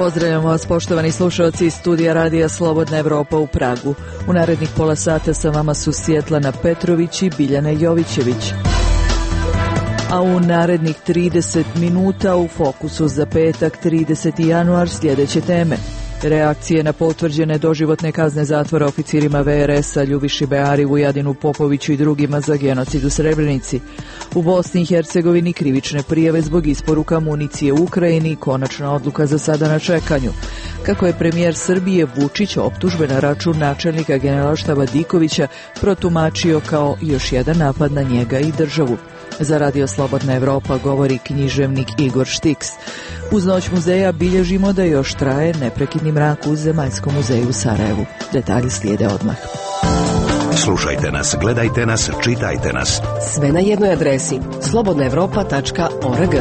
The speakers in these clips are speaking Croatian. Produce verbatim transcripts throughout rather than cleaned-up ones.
Pozdravljamo vas, poštovani slušalci iz studija Radija Slobodna Evropa u Pragu. U narednih pola sata sa vama su Svjetlana Petrović i Biljana Jovićević. A u narednih trideset minuta u fokusu za petak trideseti januar sljedeće teme. Reakcije na potvrđene doživotne kazne zatvora oficirima V R S-a Ljubiši Beari, Vujadinu Popoviću i drugima za genocid u Srebrenici. U Bosni i Hercegovini krivične prijave zbog isporuka municije u Ukrajini, konačna odluka za sada na čekanju. Kako je premijer Srbije Vučić optužbe na račun načelnika Generalštaba Dikovića protumačio kao još jedan napad na njega i državu. Za Radio Slobodna Evropa govori književnik Igor Štiks. Uz noć muzeja bilježimo da još traje neprekidni mrak u Zemaljskom muzeju u Sarajevu. Detalji slijede odmah. Slušajte nas, gledajte nas, čitajte nas. Sve na jednoj adresi slobodna evropa tačka org.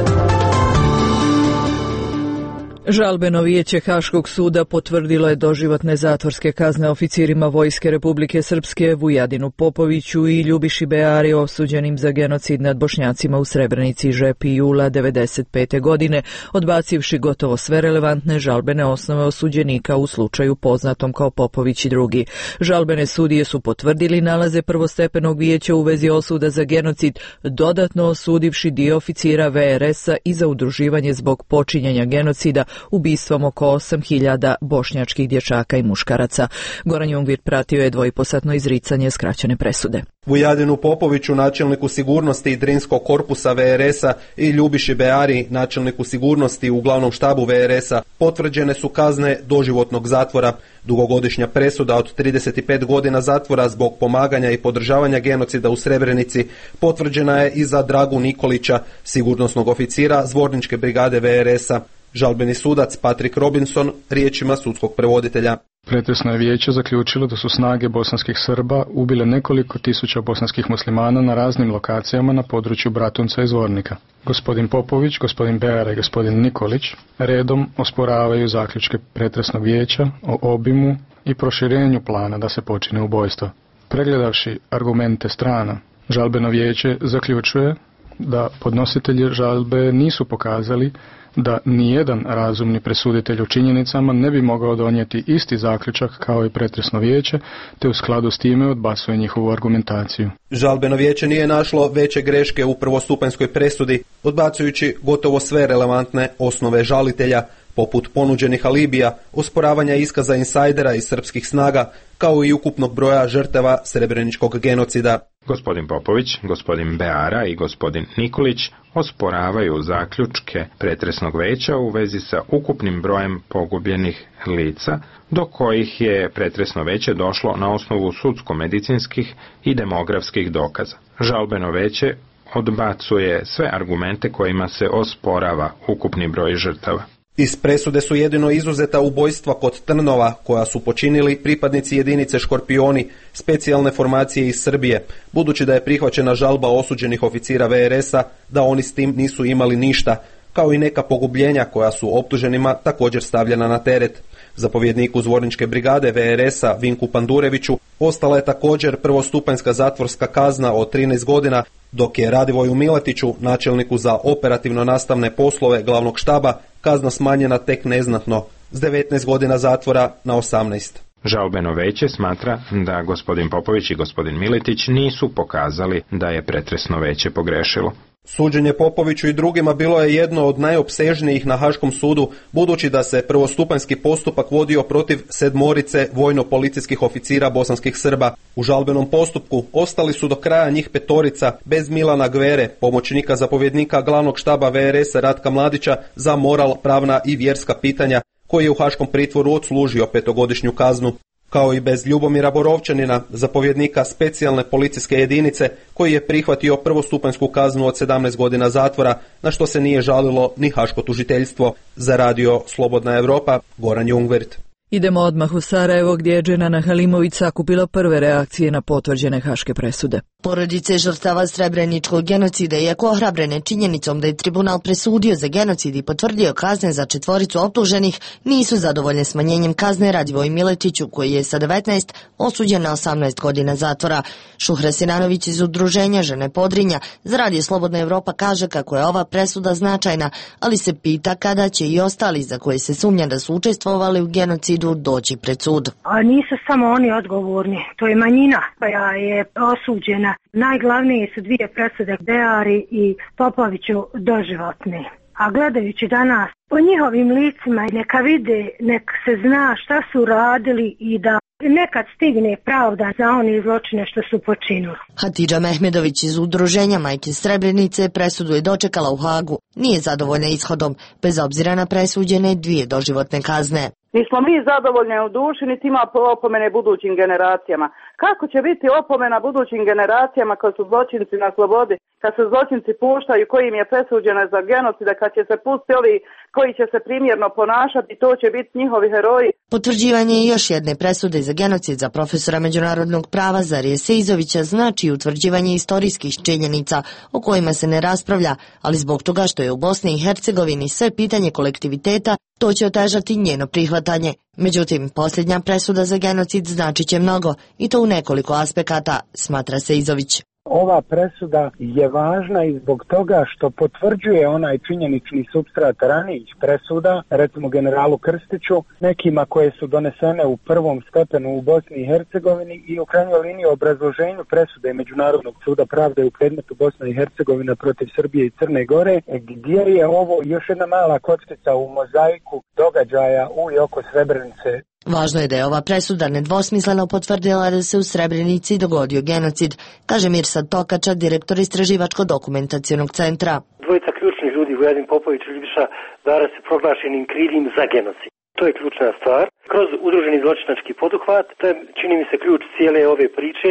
Žalbeno vijeće Haškog suda potvrdilo je doživotne zatvorske kazne oficirima Vojske Republike Srpske Vujadinu Popoviću i Ljubiši Beari osuđenim za genocid nad Bošnjacima u Srebrenici žepi jula devedeset pete. godine, odbacivši gotovo sve relevantne žalbene osnove osuđenika u slučaju poznatom kao Popović i drugi. Žalbene sudije su potvrdili nalaze prvostepenog vijeća u vezi osuda za genocid, dodatno osudivši dio oficira V R S-a i za udruživanje zbog počinjenja genocida ubistvom oko osam hiljada bošnjačkih dječaka i muškaraca. Goran Jungvir pratio je dvoiposatno izricanje skraćene presude. Vujadinu Popoviću, načelniku sigurnosti Drinskog korpusa V R S-a i Ljubiši Beari, načelniku sigurnosti u glavnom štabu V R S-a, potvrđene su kazne doživotnog zatvora. Dugogodišnja presuda od trideset pet godina zatvora zbog pomaganja i podržavanja genocida u Srebrenici potvrđena je i za Dragu Nikolića, sigurnosnog oficira Zvorničke brigade V R S-a. Žalbeni sudac Patrick Robinson riječima sudskog prevoditelja. Pretresno je vijeće zaključilo da su snage bosanskih Srba ubile nekoliko tisuća bosanskih muslimana na raznim lokacijama na području Bratunca i Zvornika. Gospodin Popović, gospodin Beara i gospodin Nikolić redom osporavaju zaključke pretresnog vijeća o obimu i proširenju plana da se počine ubojstvo. Pregledavši argumente strana, žalbeno vijeće zaključuje da podnositelji žalbe nisu pokazali da nijedan razumni presuditelj u činjenicama ne bi mogao donijeti isti zaključak kao i pretresno vijeće, te u skladu s time odbacuje njihovu argumentaciju. Žalbeno vijeće nije našlo veće greške u prvostupanjskoj presudi, odbacujući gotovo sve relevantne osnove žalitelja, poput ponuđenih alibija, osporavanja iskaza insajdera iz srpskih snaga, kao i ukupnog broja žrtava srebreničkog genocida. Gospodin Popović, gospodin Beara i gospodin Nikolić osporavaju zaključke pretresnog veća u vezi sa ukupnim brojem pogubljenih lica, do kojih je pretresno veće došlo na osnovu sudsko-medicinskih i demografskih dokaza. Žalbeno veće odbacuje sve argumente kojima se osporava ukupni broj žrtava. Iz presude su jedino izuzeta ubojstva kod Trnova, koja su počinili pripadnici jedinice Škorpioni, specijalne formacije iz Srbije, budući da je prihvaćena žalba osuđenih oficira V R S-a da oni s tim nisu imali ništa, kao i neka pogubljenja koja su optuženima također stavljena na teret. Zapovjedniku Zvorničke brigade V R S-a Vinku Pandureviću ostala je također prvostupanjska zatvorska kazna od trinaest godina, dok je Radivoju Miletiću, načelniku za operativno nastavne poslove glavnog štaba, kazna smanjena tek neznatno, s devetnaest godina zatvora na osamnaest. Žalbeno veće smatra da gospodin Popović i gospodin Miletić nisu pokazali da je pretresno veće pogrešilo. Suđenje Popoviću i drugima bilo je jedno od najopsežnijih na Haškom sudu, budući da se prvostupanjski postupak vodio protiv sedmorice vojno-policijskih oficira bosanskih Srba. U žalbenom postupku ostali su do kraja njih petorica bez Milana Gvere, pomoćnika zapovjednika glavnog štaba V R S-a Ratka Mladića za moral, pravna i vjerska pitanja, koji je u haškom pritvoru odslužio petogodišnju kaznu, kao i bez Ljubomira Borovčanina, zapovjednika specijalne policijske jedinice, koji je prihvatio prvostupanjsku kaznu od sedamnaest godina zatvora, na što se nije žalilo ni haško tužiteljstvo. Za Radio Slobodna Evropa, Goran Jungvert. Idemo odmah u Sarajevo gdje je Dženana Halimović sakupila prve reakcije na potvrđene haške presude. Porodice žrtava srebreničkog genocida, iako ohrabrene činjenicom da je tribunal presudio za genocid i potvrdio kazne za četvoricu optuženih, nisu zadovoljne smanjenjem kazne Radivoju Miletiću, koji je sa devetnaest osuđen na osamnaest godina zatvora. Šuhra Sinanović iz udruženja Žene Podrinja za Radio Slobodna Evropa kaže kako je ova presuda značajna, ali se pita kada će i ostali za koje se sumnja da su učestvovali u genocidu doći pred sud. A nisu samo oni odgovorni, to je manjina koja je osuđena. Najglavnije su dvije presude, Beari i Popoviću doživotne. A gledajući danas po njihovim licima, neka vide, nek se zna šta su radili i da nekad stigne pravda za one zločine što su počinili. Hatidža Mehmedović iz udruženja Majke Srebrenice presudu je dočekala u Hagu. Nije zadovoljna ishodom, bez obzira na presuđene dvije doživotne kazne. Nismo mi zadovoljni u duši, niti ima opomene budućim generacijama. Kako će biti opomena budućim generacijama kad su zločinci na slobodi, kad se zločinci puštaju, koji im je presuđeno za genocida, kad će se pustiti ovi koji će se primjerno ponašati, to će biti njihovi heroji. Potvrđivanje još jedne presude za genocid za profesora međunarodnog prava Zarije Seizovića znači utvrđivanje istorijskih činjenica o kojima se ne raspravlja, ali zbog toga što je u Bosni i Hercegovini sve pitanje kolektiviteta, to će otežati njeno prihvatanje. Međutim, posljednja presuda za genocid znači će mnogo, i to u nekoliko aspekata, smatra Seizović. Ova presuda je važna i zbog toga što potvrđuje onaj činjenični supstrat ranijih presuda, recimo generalu Krstiću, nekima koje su donesene u prvom stepenu u Bosni i Hercegovini i u krajnjoj liniji obrazloženju presude Međunarodnog suda pravde u predmetu Bosna i Hercegovina protiv Srbije i Crne Gore, gdje je ovo još jedna mala kockica u mozaiku događaja u i oko Srebrenice. Važno je da je ova presuda nedvosmisleno potvrdila da se u Srebrenici dogodio genocid, kaže Mirsad Tokača, direktor Istraživačko-dokumentacionog centra. Dvojica ključnih ljudi, Vujadin Popović i Ljubiša Dara, se proglašenim krivim za genocid. To je ključna stvar. Kroz udruženi zločinački poduhvat, to je, čini mi se, ključ cijele ove priče.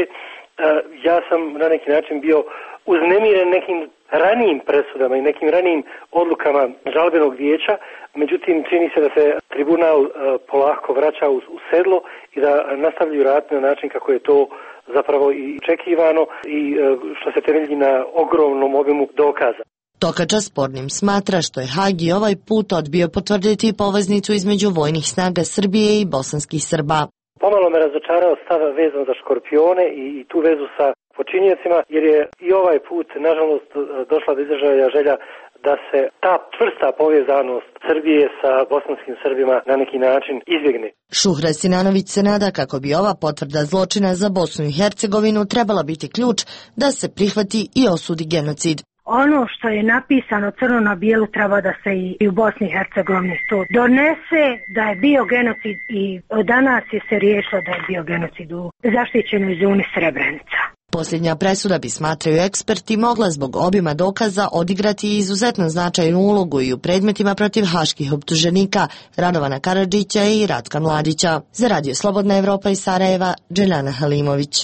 Ja sam na neki način bio uznemiren nekim ranijim presudama i nekim ranijim odlukama žalbenog vijeća, međutim čini se da se tribunal polako vraća u, u sedlo i da nastavljaju raditi na način kako je to zapravo i očekivano i što se temelji na ogromnom obimu dokaza. Tokača spornim smatra što je Hag i ovaj put odbio potvrditi poveznicu između vojnih snaga Srbije i bosanskih Srba. Pomalo me razočarao stav vezan za škorpione i, i tu vezu sa počinjecima, jer je i ovaj put, nažalost, došla do izražaja želja da se ta čvrsta povezanost Srbije sa bosanskim Srbima na neki način izbjegne. Šuhra Sinanović se nada kako bi ova potvrda zločina za Bosnu i Hercegovinu trebala biti ključ da se prihvati i osudi genocid. Ono što je napisano crno na bijelu treba da se i u Bosni i Hercegovini sud donese da je bio genocid i danas je se riješilo da je bio genocid u zaštićenoj zoni Srebrenica. Posljednja presuda, bi smatraju eksperti, mogla zbog obima dokaza odigrati izuzetno značajnu ulogu i u predmetima protiv haških optuženika Radovana Karadžića i Ratka Mladića. Za Radio Slobodna Evropa iz Sarajeva, Dženana Halimović.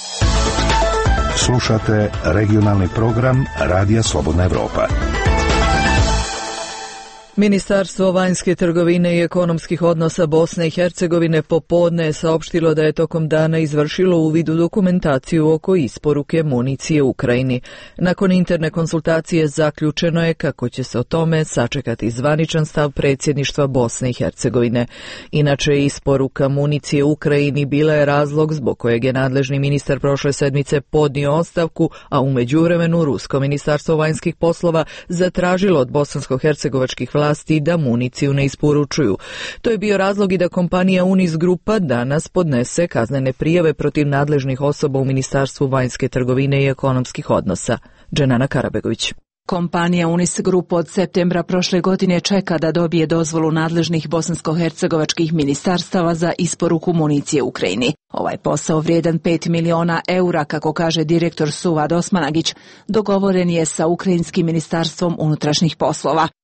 Slušate regionalni program Radija Slobodna Evropa. Ministarstvo vanjske trgovine i ekonomskih odnosa Bosne i Hercegovine popodne je saopštilo da je tokom dana izvršilo uvid u dokumentaciju oko isporuke municije Ukrajini. Nakon interne konsultacije zaključeno je kako će se o tome sačekati zvaničan stav predsjedništva Bosne i Hercegovine. Inače, isporuka municije Ukrajini bila je razlog zbog kojeg je nadležni ministar prošle sedmice podnio ostavku, a u međuvremenu Rusko ministarstvo vanjskih poslova zatražilo od bosansko-hercegovačkih vlasti da municiju ne isporučuju. To je bio razlog i da kompanija Unis Grupa danas podnese kaznene prijave protiv nadležnih osoba u Ministarstvu vanjske trgovine i ekonomskih odnosa. Dženana Karabegović. Kompanija Unis Group od septembra prošle godine čeka da dobije dozvolu nadležnih bosansko-hercegovačkih ministarstava za isporuku municije Ukrajini. Ovaj posao vrijedan pet miliona eura, kako kaže direktor Suvad Osmanagić, dogovoren je sa Ukrajinskim ministarstvom unutrašnjih poslova.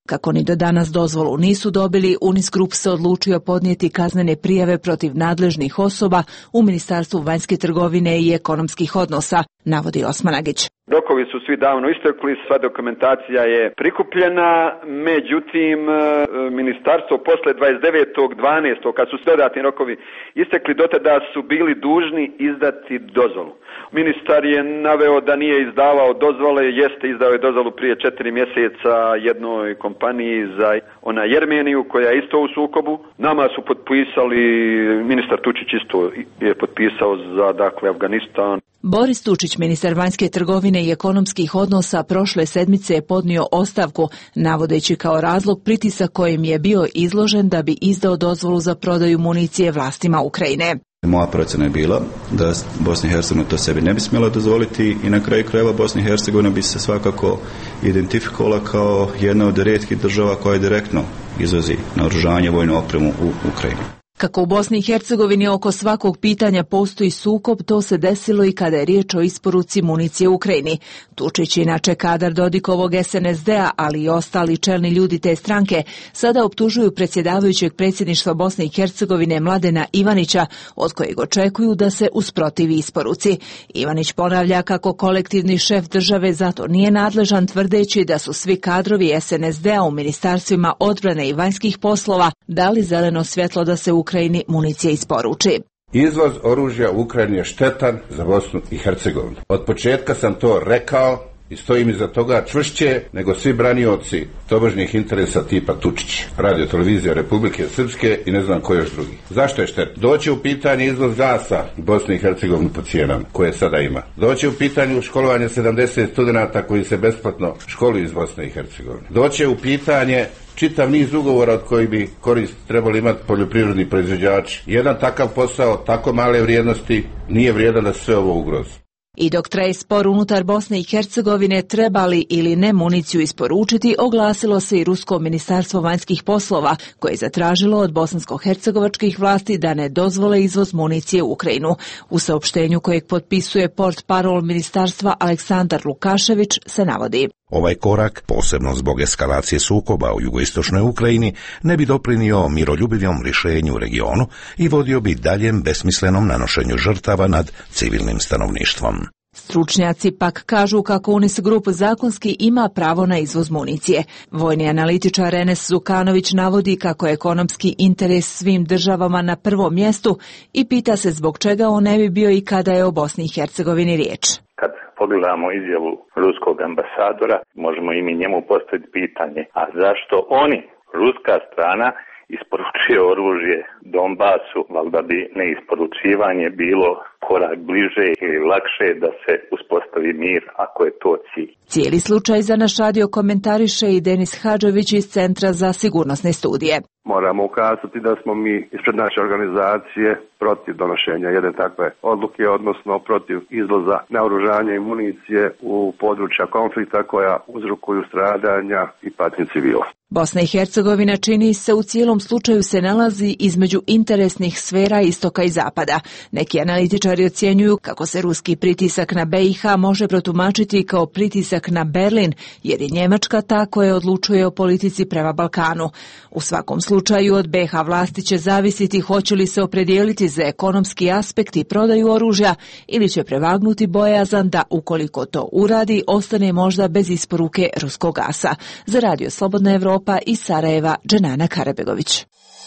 Kako ni do danas dozvolu nisu dobili, Unis Group se odlučio podnijeti kaznene prijave protiv nadležnih osoba u Ministarstvu vanjske trgovine i ekonomskih odnosa, navodi Osmanagić. Rokovi su svi davno istekli, sva dokumentacija je prikupljena, međutim ministarstvo posle dvadeset devetog dvanaestog kad su dodatni rokovi istekli, dotada su bili dužni izdati dozvolu. Ministar je naveo da nije izdavao dozvole, jeste izdao je dozvolu prije četiri mjeseca jednoj kompaniji za ona Jermeniju koja je isto u sukobu. Nama su potpisali, ministar Tučić isto je potpisao za dakle Afganistan. Boris Tučić, ministar vanjske trgovine i ekonomskih odnosa, prošle sedmice je podnio ostavku, navodeći kao razlog pritisak kojim je bio izložen da bi izdao dozvolu za prodaju municije vlastima Ukrajine. Moja procjena je bila da Bosna i Hercegovina to sebi ne bi smjela dozvoliti i na kraju krajeva Bosna i Hercegovina bi se svakako identifikovala kao jedna od rijetkih država koja direktno izvozi naoružanje, vojnu opremu u Ukrajinu. Kako u Bosni i Hercegovini oko svakog pitanja postoji sukob, to se desilo i kada je riječ o isporuci municije Ukrajini. Tučić, inače kadar Dodikovog S N S D-a, ali i ostali čelni ljudi te stranke, sada optužuju predsjedavajućeg predsjedništva Bosne i Hercegovine Mladena Ivanića, od kojeg očekuju da se usprotivi isporuci. Ivanić ponavlja kako kolektivni šef države zato nije nadležan, tvrdeći da su svi kadrovi S N S D-a u ministarstvima odbrane i vanjskih poslova dali zeleno svjetlo da se Ukrajini municija isporuči. Izvoz oružja u Ukrajini je štetan za Bosnu i Hercegovinu. Od početka sam to rekao i stojim iza toga čvršće nego svi branioci tobožnjih interesa tipa Tučić, Radio televizija Republike Srpske i ne znam ko još drugi. Zašto je štetno? Doći u pitanje izvoz gasa Bosne i Hercegovine po cijenama koje sada ima. Doći u pitanje školovanje sedamdeset studenata koji se besplatno školuju iz Bosne i Hercegovine. Doći u pitanje čitav niz ugovora od koji bi korist trebali imati poljoprivredni proizvođači. Jedan takav posao, tako male vrijednosti, nije vrijedan da se sve ovo ugrozi. I dok traje spor unutar Bosne i Hercegovine trebali ili ne municiju isporučiti, oglasilo se i Rusko ministarstvo vanjskih poslova, koje je zatražilo od bosansko-hercegovačkih vlasti da ne dozvole izvoz municije u Ukrajinu. U saopštenju kojeg potpisuje portparol ministarstva Aleksandar Lukašević se navodi: Ovaj korak, posebno zbog eskalacije sukoba u jugoistočnoj Ukrajini, ne bi doprinio miroljubivom rješenju u regionu i vodio bi daljem besmislenom nanošenju žrtava nad civilnim stanovništvom. Stručnjaci pak kažu kako Unis Group zakonski ima pravo na izvoz municije. Vojni analitičar Enes Zukanović navodi kako je ekonomski interes svim državama na prvom mjestu i pita se zbog čega on ne bi bio i kada je o Bosni i Hercegovini riječ. Kad pogledamo izjavu ruskog ambasadora, možemo i mi njemu postaviti pitanje, a zašto oni, ruska strana, isporučuje oružje Donbasu, valjda bi neisporučivanje bilo korak bliže ili lakše da se uspostavi mir ako je to cilj. Cijeli slučaj za naš radio komentariše i Denis Hadžović iz Centra za sigurnosne studije. Moramo ukazati da smo mi ispred naše organizacije protiv donošenja jedne takve odluke, odnosno protiv izvoza naoružanja i municije u područja konflikta koja uzrokuju stradanja i patnje civila. Bosna i Hercegovina, čini se, u cijelom slučaju se nalazi između interesnih sfera istoka i zapada. Neki analitičari ocjenjuju kako se ruski pritisak na B i H može protumačiti kao pritisak na Berlin, jer je Njemačka ta koja odlučuje o politici prema Balkanu. U svakom slučaju od B i H vlasti će zavisiti hoće li se opredijeliti za ekonomski aspekt i prodaju oružja ili će prevagnuti bojazan da ukoliko to uradi ostane možda bez isporuke ruskog gasa. Za Radio Slobodna Evropa iz Sarajeva, Dženana Karabegović.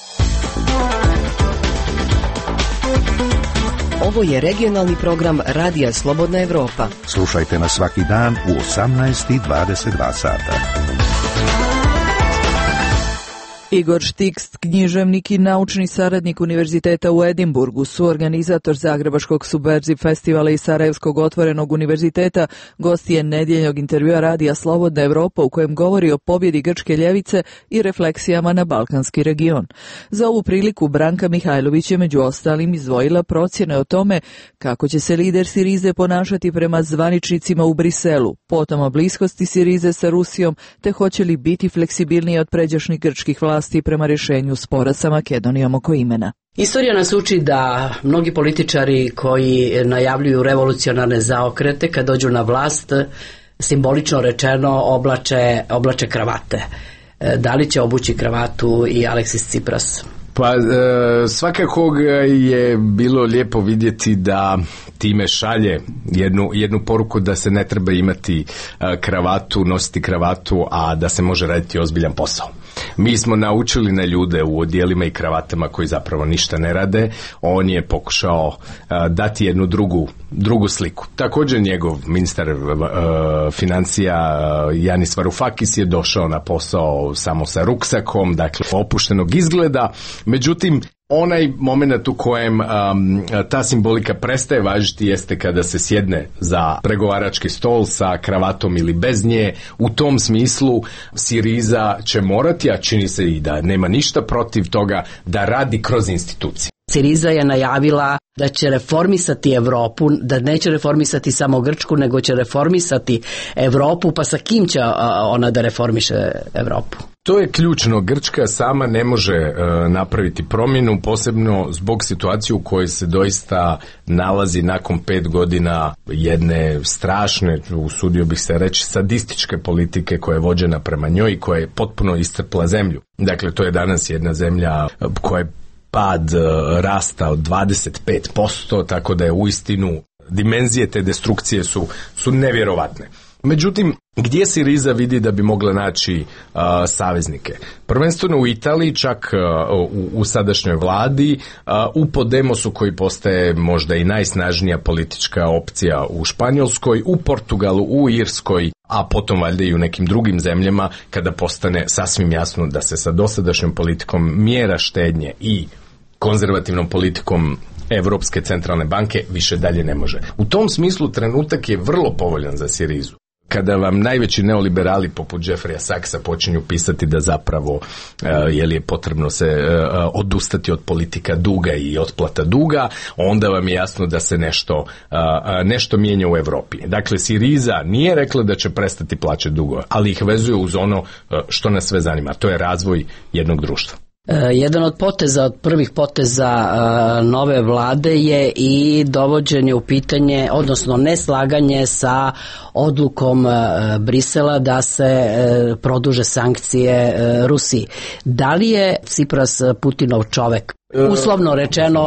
Ovo je regionalni program Radija Slobodna Evropa. Slušajte nas svaki dan u osamnaest i dvadeset dva sata. Igor Štikst, književnik i naučni saradnik Univerziteta u Edinburgu, suorganizator Zagrebačkog Subverziv festivala i Sarajevskog otvorenog univerziteta, gost je nedjeljnog intervjua Radija Slobodna Evropa u kojem govori o pobjedi grčke ljevice i refleksijama na balkanski region. Za ovu priliku Branka Mihajlović je među ostalim izdvojila procjene o tome kako će se lider Sirize ponašati prema zvaničnicima u Briselu, potom o bliskosti Sirize sa Rusijom, te hoće li biti fleksibilniji od pređašnjih grčkih vlasti prema rješenju spora sa Makedonijom oko imena. Istorija nas uči da mnogi političari koji najavljuju revolucionarne zaokrete kad dođu na vlast, simbolično rečeno, oblače, oblače kravate. Da li će obući kravatu i Aleksis Tsipras? Pa e, svakako je bilo lijepo vidjeti da time šalje jednu, jednu poruku da se ne treba imati e, kravatu, nositi kravatu, a da se može raditi ozbiljan posao. Mi smo naučili na ljude u odijelima i kravatama koji zapravo ništa ne rade. On je pokušao uh, dati jednu drugu, drugu sliku. Također njegov ministar uh, financija uh, Janis Varoufakis je došao na posao samo sa ruksakom, dakle opuštenog izgleda. Međutim, onaj moment u kojem um, ta simbolika prestaje važiti jeste kada se sjedne za pregovarački stol sa kravatom ili bez nje. U tom smislu Siriza će morati, a čini se i da nema ništa protiv toga, da radi kroz institucije. Siriza je najavila da će reformisati Europu, da neće reformisati samo Grčku, nego će reformisati Europu, pa sa kim će ona da reformiše Europu? To je ključno. Grčka sama ne može e, napraviti promjenu, posebno zbog situacije u kojoj se doista nalazi nakon pet godina jedne strašne, usudio bih se reći, sadističke politike koja je vođena prema njoj i koja je potpuno iscrpla zemlju. Dakle, to je danas jedna zemlja koja je pad rasta od dvadeset pet posto, tako da je uistinu dimenzije te destrukcije su, su nevjerovatne. Međutim, gdje Siriza vidi da bi mogla naći uh, saveznike? Prvenstveno u Italiji, čak uh, u, u sadašnjoj vladi, uh, u Podemosu koji postaje možda i najsnažnija politička opcija u Španjolskoj, u Portugalu, u Irskoj, a potom valjda i u nekim drugim zemljama, kada postane sasvim jasno da se sa dosadašnjom politikom mjera štednje i konzervativnom politikom Europske centralne banke više dalje ne može. U tom smislu trenutak je vrlo povoljan za Sirizu. Kada vam najveći neoliberali poput Jeffreya Saxa počinju pisati da zapravo uh, je li je potrebno se uh, odustati od politika duga i otplata duga, onda vam je jasno da se nešto, uh, nešto mijenja u Europi. Dakle, Siriza nije rekla da će prestati plaćati dugove, ali ih vezuje uz ono uh, što nas sve zanima. To je razvoj jednog društva. Jedan od poteza, od prvih poteza uh, nove vlade je i dovođenje u pitanje, odnosno neslaganje sa odlukom uh, Brisela da se uh, produže sankcije uh, Rusiji. Da li je Tsipras Putinov čovek? Uslovno rečeno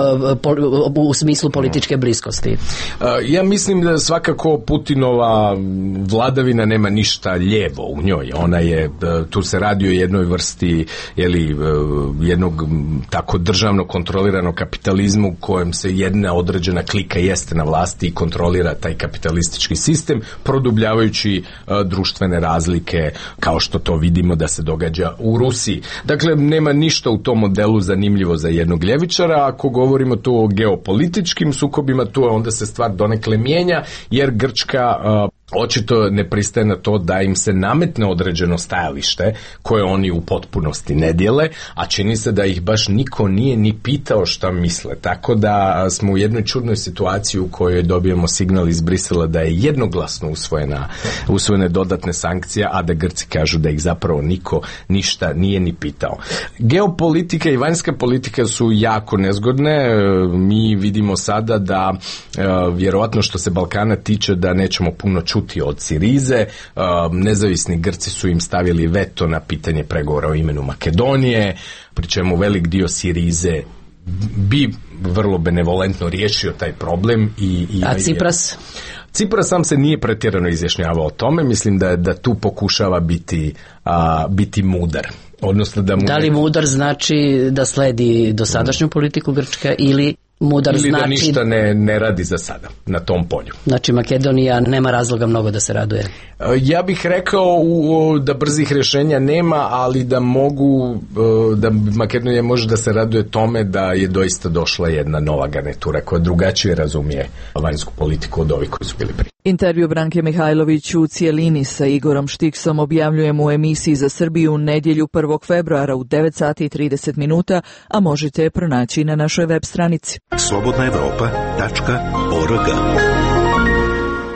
u smislu političke bliskosti. Ja mislim da svakako Putinova vladavina nema ništa lijevo u njoj. Ona je, tu se radi o jednoj vrsti jeli, jednog tako državno kontroliranog kapitalizmu u kojem se jedna određena klika jeste na vlasti i kontrolira taj kapitalistički sistem, produbljavajući društvene razlike kao što to vidimo da se događa u Rusiji. Dakle, nema ništa u tom modelu zanimljivo za jednog ljevičara. Ako govorimo tu o geopolitičkim sukobima, tu onda se stvar donekle mijenja, jer Grčka uh, očito ne pristaje na to da im se nametne određeno stajalište koje oni u potpunosti ne dijele, a čini se da ih baš niko nije ni pitao šta misle. Tako da smo u jednoj čudnoj situaciji u kojoj dobijemo signal iz Brisela da je jednoglasno usvojena, usvojene dodatne sankcije, a da Grci kažu da ih zapravo niko ništa nije ni pitao. Geopolitika i vanjska politika su jako nezgodne. Mi vidimo sada da vjerovatno što se Balkana tiče da nećemo puno čuti od Sirize. Nezavisni Grci su im stavili veto na pitanje pregovora o imenu Makedonije, pri čemu velik dio Sirize bi vrlo benevolentno riješio taj problem. I, i A Tsipras? Tsipras sam se nije pretjerano izjašnjavao o tome. Mislim da, da tu pokušava biti, a, biti mudar. Odnosno da, mu da li ne... mudar znači da sledi dosadašnju politiku Grčke ili mudar ili znači... da ništa ne, ne radi za sada na tom polju. Znači Makedonija nema razloga mnogo da se raduje. Ja bih rekao u, da brzih rješenja nema, ali da mogu, da Makedonija može da se raduje tome da je doista došla jedna nova garnitura koja drugačije razumije vanjsku politiku od ovih koji su bili prije. Intervju Branke Mihajlović u cijelini sa Igorom Štiksom objavljujemo u emisiji za Srbiju nedjelju prvog februara u devet sati i trideset minuta, a možete je pronaći na našoj web stranici. slobodna evropa tačka org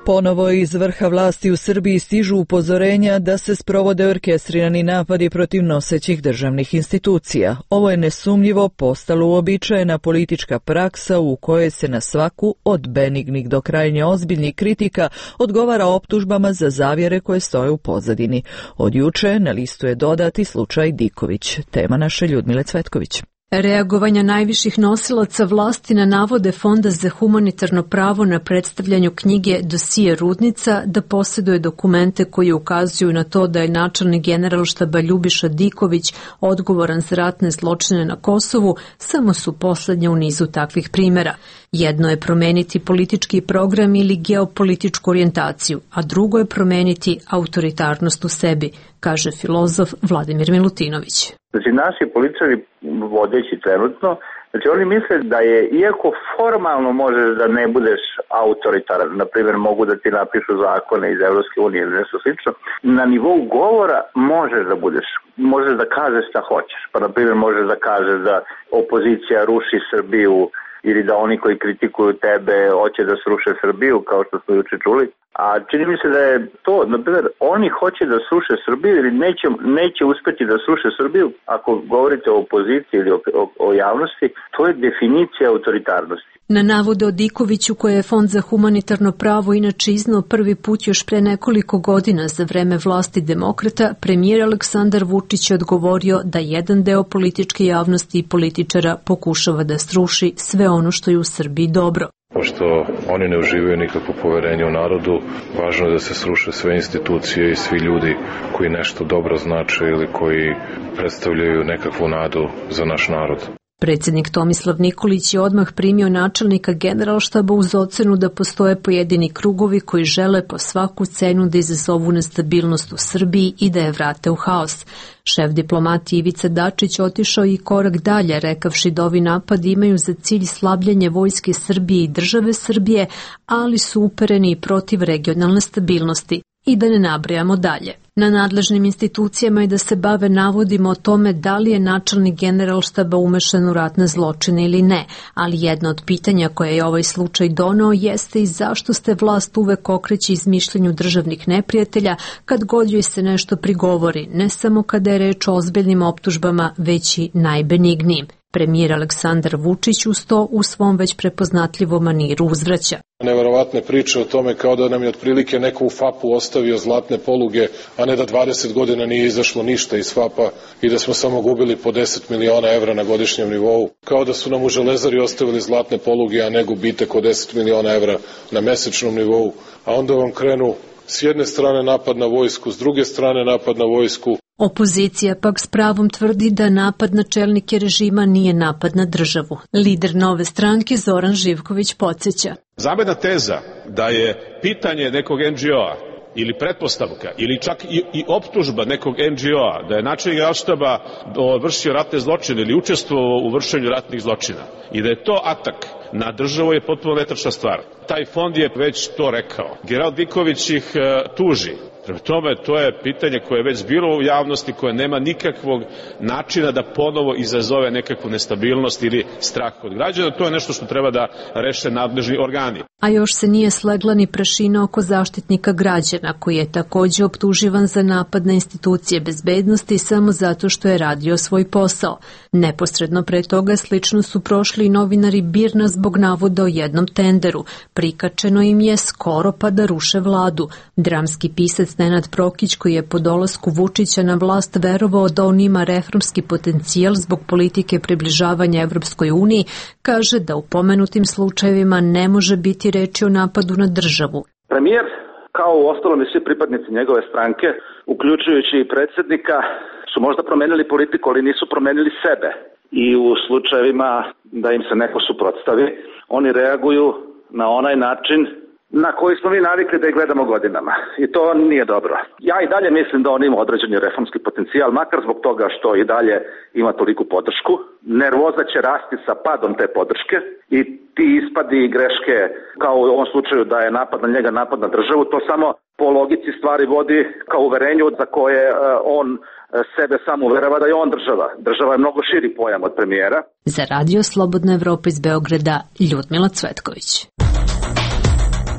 Ponovo iz vrha vlasti u Srbiji stižu upozorenja da se sprovode orkestrirani napadi protiv nosećih državnih institucija. Ovo je nesumnjivo postalo uobičajena politička praksa u kojoj se na svaku od benignih do krajnje ozbiljnih kritika odgovara optužbama za zavjere koje stoje u pozadini. Od juče na listu je dodati slučaj Diković. Tema naše Ljudmile Cvetković. Reagovanja najviših nosilaca vlasti na navode Fonda za humanitarno pravo na predstavljanju knjige Dosije Rudnica da posjeduje dokumente koji ukazuju na to da je načelnik Generalštaba Ljubiša Diković odgovoran za ratne zločine na Kosovu, samo su poslednje u nizu takvih primjera. Jedno je promeniti politički program ili geopolitičku orijentaciju, a drugo je promeniti autoritarnost u sebi, kaže filozof Vladimir Milutinović. Znači, naši političari vodeći trenutno, znači oni misle da je, iako formalno možeš da ne budeš autoritaran, na primjer mogu da ti napišu zakone iz Evropske unije ili nešto slično, na nivou govora možeš da budeš, možeš da kažeš šta hoćeš. Pa na primjer možeš da kažeš da opozicija ruši Srbiju ili da oni koji kritikuju tebe hoće da sruše Srbiju, kao što smo juče čuli. A čini mi se da je to, na primjer, oni hoće da sruše Srbiju ili neće, neće uspeti da sruše Srbiju, ako govorite o opoziciji ili o, o, o javnosti, to je definicija autoritarnosti. Na navode o Dikoviću, koje je Fond za humanitarno pravo inače iznao prvi put još pre nekoliko godina za vreme vlasti demokrata, premijer Aleksandar Vučić je odgovorio da jedan deo političke javnosti i političara pokušava da sruši sve ono što je u Srbiji dobro. Pošto oni ne uživaju nikakvo poverenje u narodu, važno je da se sruše sve institucije i svi ljudi koji nešto dobro znače ili koji predstavljaju nekakvu nadu za naš narod. Predsjednik Tomislav Nikolić je odmah primio načelnika Generalštaba uz ocenu da postoje pojedini krugovi koji žele po svaku cenu da izazovu nestabilnost u Srbiji i da je vrate u haos. Šef diplomatije Ivica Dačić otišao i korak dalje, rekavši da ovi napadi imaju za cilj slabljenje vojske Srbije i države Srbije, ali su upereni i protiv regionalne stabilnosti. I da ne nabrajamo dalje. Na nadležnim institucijama je da se bave navodima o tome da li je načelnik Generalštaba umešan u ratne zločine ili ne, ali jedno od pitanja koje je ovaj slučaj donao jeste i zašto ste vlast uvek okreći izmišljenju državnih neprijatelja kad god joj se nešto prigovori, ne samo kada je reč o ozbiljnim optužbama, već i najbenignijim. Premijer Aleksandar Vučić uz to u svom već prepoznatljivom maniru uzvraća. Neverovatne priče o tome kao da nam je otprilike neko u fapu ostavio zlatne poluge, a ne da dvadeset godina nije izašlo ništa iz fapa i da smo samo gubili po deset miliona evra na godišnjem nivou. Kao da su nam u Železari ostavili zlatne poluge, a ne gubitak od deset miliona evra na mesečnom nivou. A onda vam krenu s jedne strane napad na vojsku, s druge strane napad na vojsku. Opozicija pak s pravom tvrdi da napad na čelnike režima nije napad na državu. Lider Nove stranke Zoran Živković podsjeća. Zamena teza da je pitanje nekog en dže o-a ili pretpostavka ili čak i, i optužba nekog en dže o-a da je načelnik Generalštaba vršio ratne zločine ili učestvovao u vršenju ratnih zločina i da je to atak na državu je potpuno netačna stvar. Taj fond je već to rekao. General Diković ih uh, tuži. Prema tome, to je pitanje koje je već bilo u javnosti, koje nema nikakvog načina da ponovo izazove nekakvu nestabilnost ili strah kod građana. To je nešto što treba da reše nadležni organi. A još se nije slegla ni prašina oko Zaštitnika građana, koji je također optuživan za napad na institucije bezbednosti samo zato što je radio svoj posao. Neposredno pre toga slično su prošli i novinari Birna zbog navoda o jednom tenderu. Prikačeno im je skoro pa da ruše vladu. Dramski pisac Nenad Prokić, koji je po dolasku Vučića na vlast verovao da on ima reformski potencijal zbog politike približavanja Evropskoj uniji, kaže da u pomenutim slučajevima ne može biti reči o napadu na državu. Premijer, kao u ostalom i svi pripadnici njegove stranke, uključujući i predsjednika, su možda promenili politiku, ali nisu promenili sebe. I u slučajevima da im se neko suprotstavi, oni reaguju na onaj način na koji smo mi navikli da ih gledamo godinama. I to nije dobro. Ja i dalje mislim da on ima određeni reformski potencijal, makar zbog toga što i dalje ima toliku podršku. Nervoza će rasti sa padom te podrške i ti ispadi i greške, kao u ovom slučaju da je napad na njega, napad na državu, to samo po logici stvari vodi kao uverenju za koje on sebe sam uverava da je on država. Država je mnogo širi pojam od premijera. Za Radio Slobodna Evropa iz Beograda, Ljudmila Cvetković.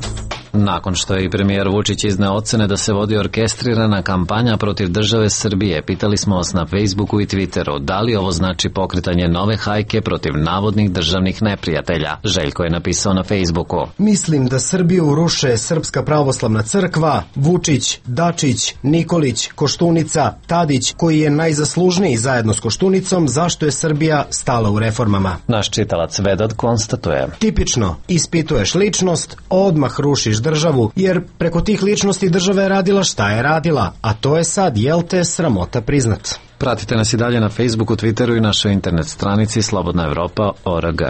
Nakon što je i premijer Vučić izneo ocene da se vodi orkestrirana kampanja protiv države Srbije, pitali smo vas na Facebooku i Twitteru da li ovo znači pokretanje nove hajke protiv navodnih državnih neprijatelja. Željko je napisao na Facebooku: Mislim da Srbiju ruše Srpska pravoslavna crkva, Vučić, Dačić, Nikolić, Koštunica, Tadić, koji je najzaslužniji zajedno s Koštunicom, zašto je Srbija stala u reformama. Naš čitalac Vedad konstatuje: Tipično, ispituješ ličnost, odmah rušiš državu, jer preko tih ličnosti država je radila šta je radila, a to je sad, jel te, sramota priznat. Pratite nas i dalje na Facebooku, Twitteru i našoj internet stranici slobodna evropa tačka org.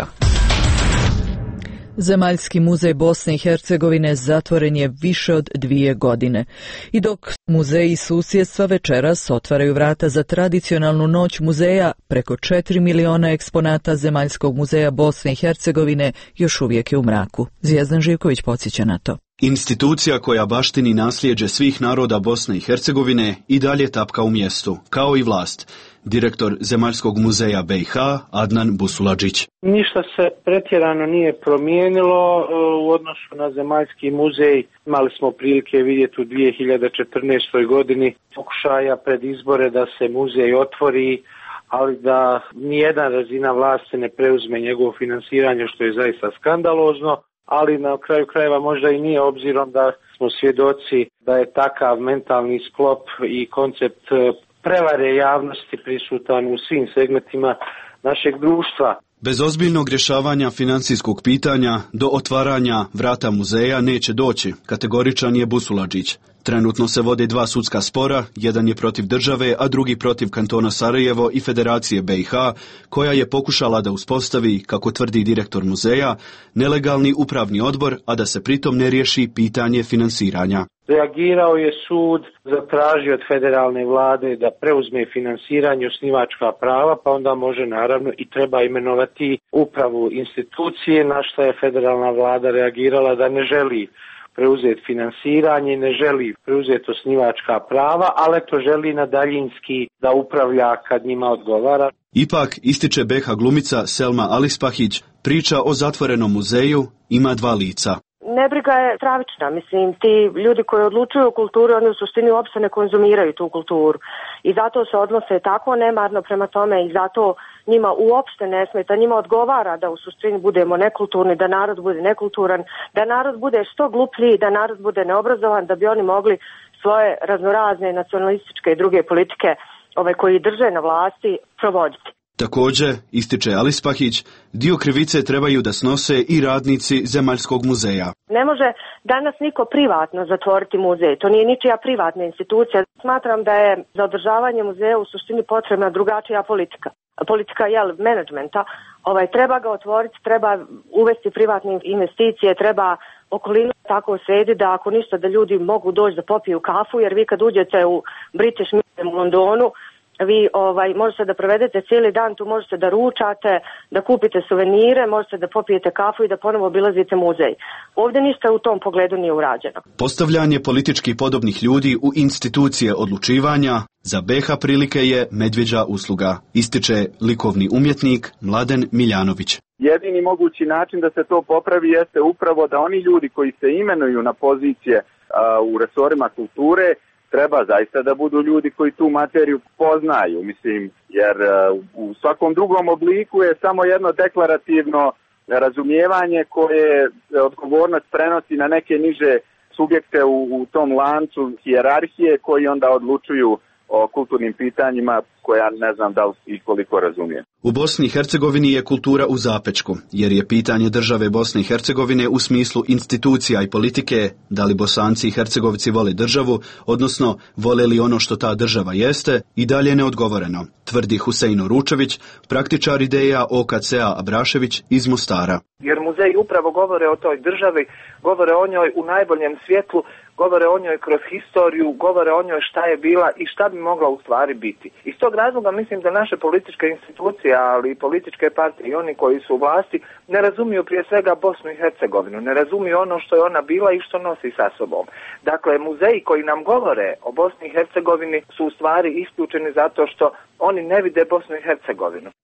Zemaljski muzej Bosne i Hercegovine zatvoren je više od dvije godine. I dok muzeji susjedstva večeras otvaraju vrata za tradicionalnu noć muzeja, preko četiri miliona eksponata Zemaljskog muzeja Bosne i Hercegovine još uvijek je u mraku. Zvijezdan Živković podsjeća na to. Institucija koja baštini nasljeđe svih naroda Bosne i Hercegovine i dalje tapka u mjestu, kao i vlast. Direktor Zemaljskog muzeja B i H Adnan Busuladžić. Ništa se pretjerano nije promijenilo u odnosu na Zemaljski muzej. Imali smo prilike vidjeti u dvije hiljade četrnaestoj godini pokušaja pred izbore da se muzej otvori, ali da nijedna razina vlasti ne preuzme njegovo finansiranje, što je zaista skandalozno. Ali na kraju krajeva možda i nije, obzirom da smo svjedoci da je takav mentalni sklop i koncept prevare javnosti prisutan u svim segmentima našeg društva. Bez ozbiljnog rješavanja financijskog pitanja do otvaranja vrata muzeja neće doći, kategoričan je Busuladžić. Trenutno se vode dva sudska spora, jedan je protiv države, a drugi protiv kantona Sarajevo i Federacije B i H, koja je pokušala da uspostavi, kako tvrdi direktor muzeja, nelegalni upravni odbor, a da se pritom ne riješi pitanje finansiranja. Reagirao je sud, zatražio od federalne vlade da preuzme finansiranje, osnivačka prava, pa onda može naravno i treba imenovati upravu institucije, na što je federalna vlada reagirala da ne želi preuzeti finansiranje, ne želi preuzeti osnivačka prava, ali to želi na daljinski da upravlja kad njima odgovara. Ipak, ističe B H glumica Selma Alispahić, priča o zatvorenom muzeju ima dva lica. Nebriga je stravična, mislim, ti ljudi koji odlučuju o kulturi, oni u suštini uopšte ne konzumiraju tu kulturu i zato se odnose tako nemarno prema tome i zato njima uopšte ne smeta, njima odgovara da u suštini budemo nekulturni, da narod bude nekulturan, da narod bude što gluplji, da narod bude neobrazovan, da bi oni mogli svoje raznorazne nacionalističke i druge politike ove koji drže na vlasti provoditi. Također, ističe Alispahić, dio krivice trebaju da snose i radnici Zemaljskog muzeja. Ne može danas niko privatno zatvoriti muzej, to nije ničija privatna institucija. Smatram da je za održavanje muzeja u suštini potrebna drugačija politika. Politika jel, menadžmenta, ovaj, treba ga otvoriti, treba uvesti privatne investicije, treba okolinu tako srediti da ako ništa da ljudi mogu doći da popiju kafu, jer vi kad uđete u British Museum u Londonu, vi ovaj, možete da provedete cijeli dan, tu možete da ručate, da kupite suvenire, možete da popijete kafu i da ponovo obilazite muzej. Ovdje ništa u tom pogledu nije urađeno. Postavljanje politički podobnih ljudi u institucije odlučivanja za B H prilike je medvjeđa usluga, ističe likovni umjetnik Mladen Miljanović. Jedini mogući način da se to popravi jeste upravo da oni ljudi koji se imenuju na pozicije a, u resorima kulture treba zaista da budu ljudi koji tu materiju poznaju, mislim, jer u svakom drugom obliku je samo jedno deklarativno razumijevanje koje odgovornost prenosi na neke niže subjekte u, u tom lancu hijerarhije koji onda odlučuju o kulturnim pitanjima koja ne znam da li i koliko razumije. U Bosni i Hercegovini je kultura u zapečku, jer je pitanje države Bosne i Hercegovine u smislu institucija i politike, da li Bosanci i Hercegovci vole državu, odnosno vole li ono što ta država jeste, i dalje neodgovoreno, tvrdi Huseino Ručević, praktičar ideja O K C-a Abrašević iz Mostara. Jer muzeji upravo govore o toj državi, govore o njoj u najboljem svjetlu, govore o njoj kroz historiju, govore o njoj šta je bila i šta bi mogla u stvari biti. Iz tog razloga mislim da naše političke institucije, ali i političke partije i oni koji su u vlasti ne razumiju prije svega Bosnu i Hercegovinu, ne razumiju ono što je ona bila i što nosi sa sobom. Dakle, muzeji koji nam govore o Bosni i Hercegovini su u stvari isključeni zato što oni ne vide Bosnu i Hercegovinu.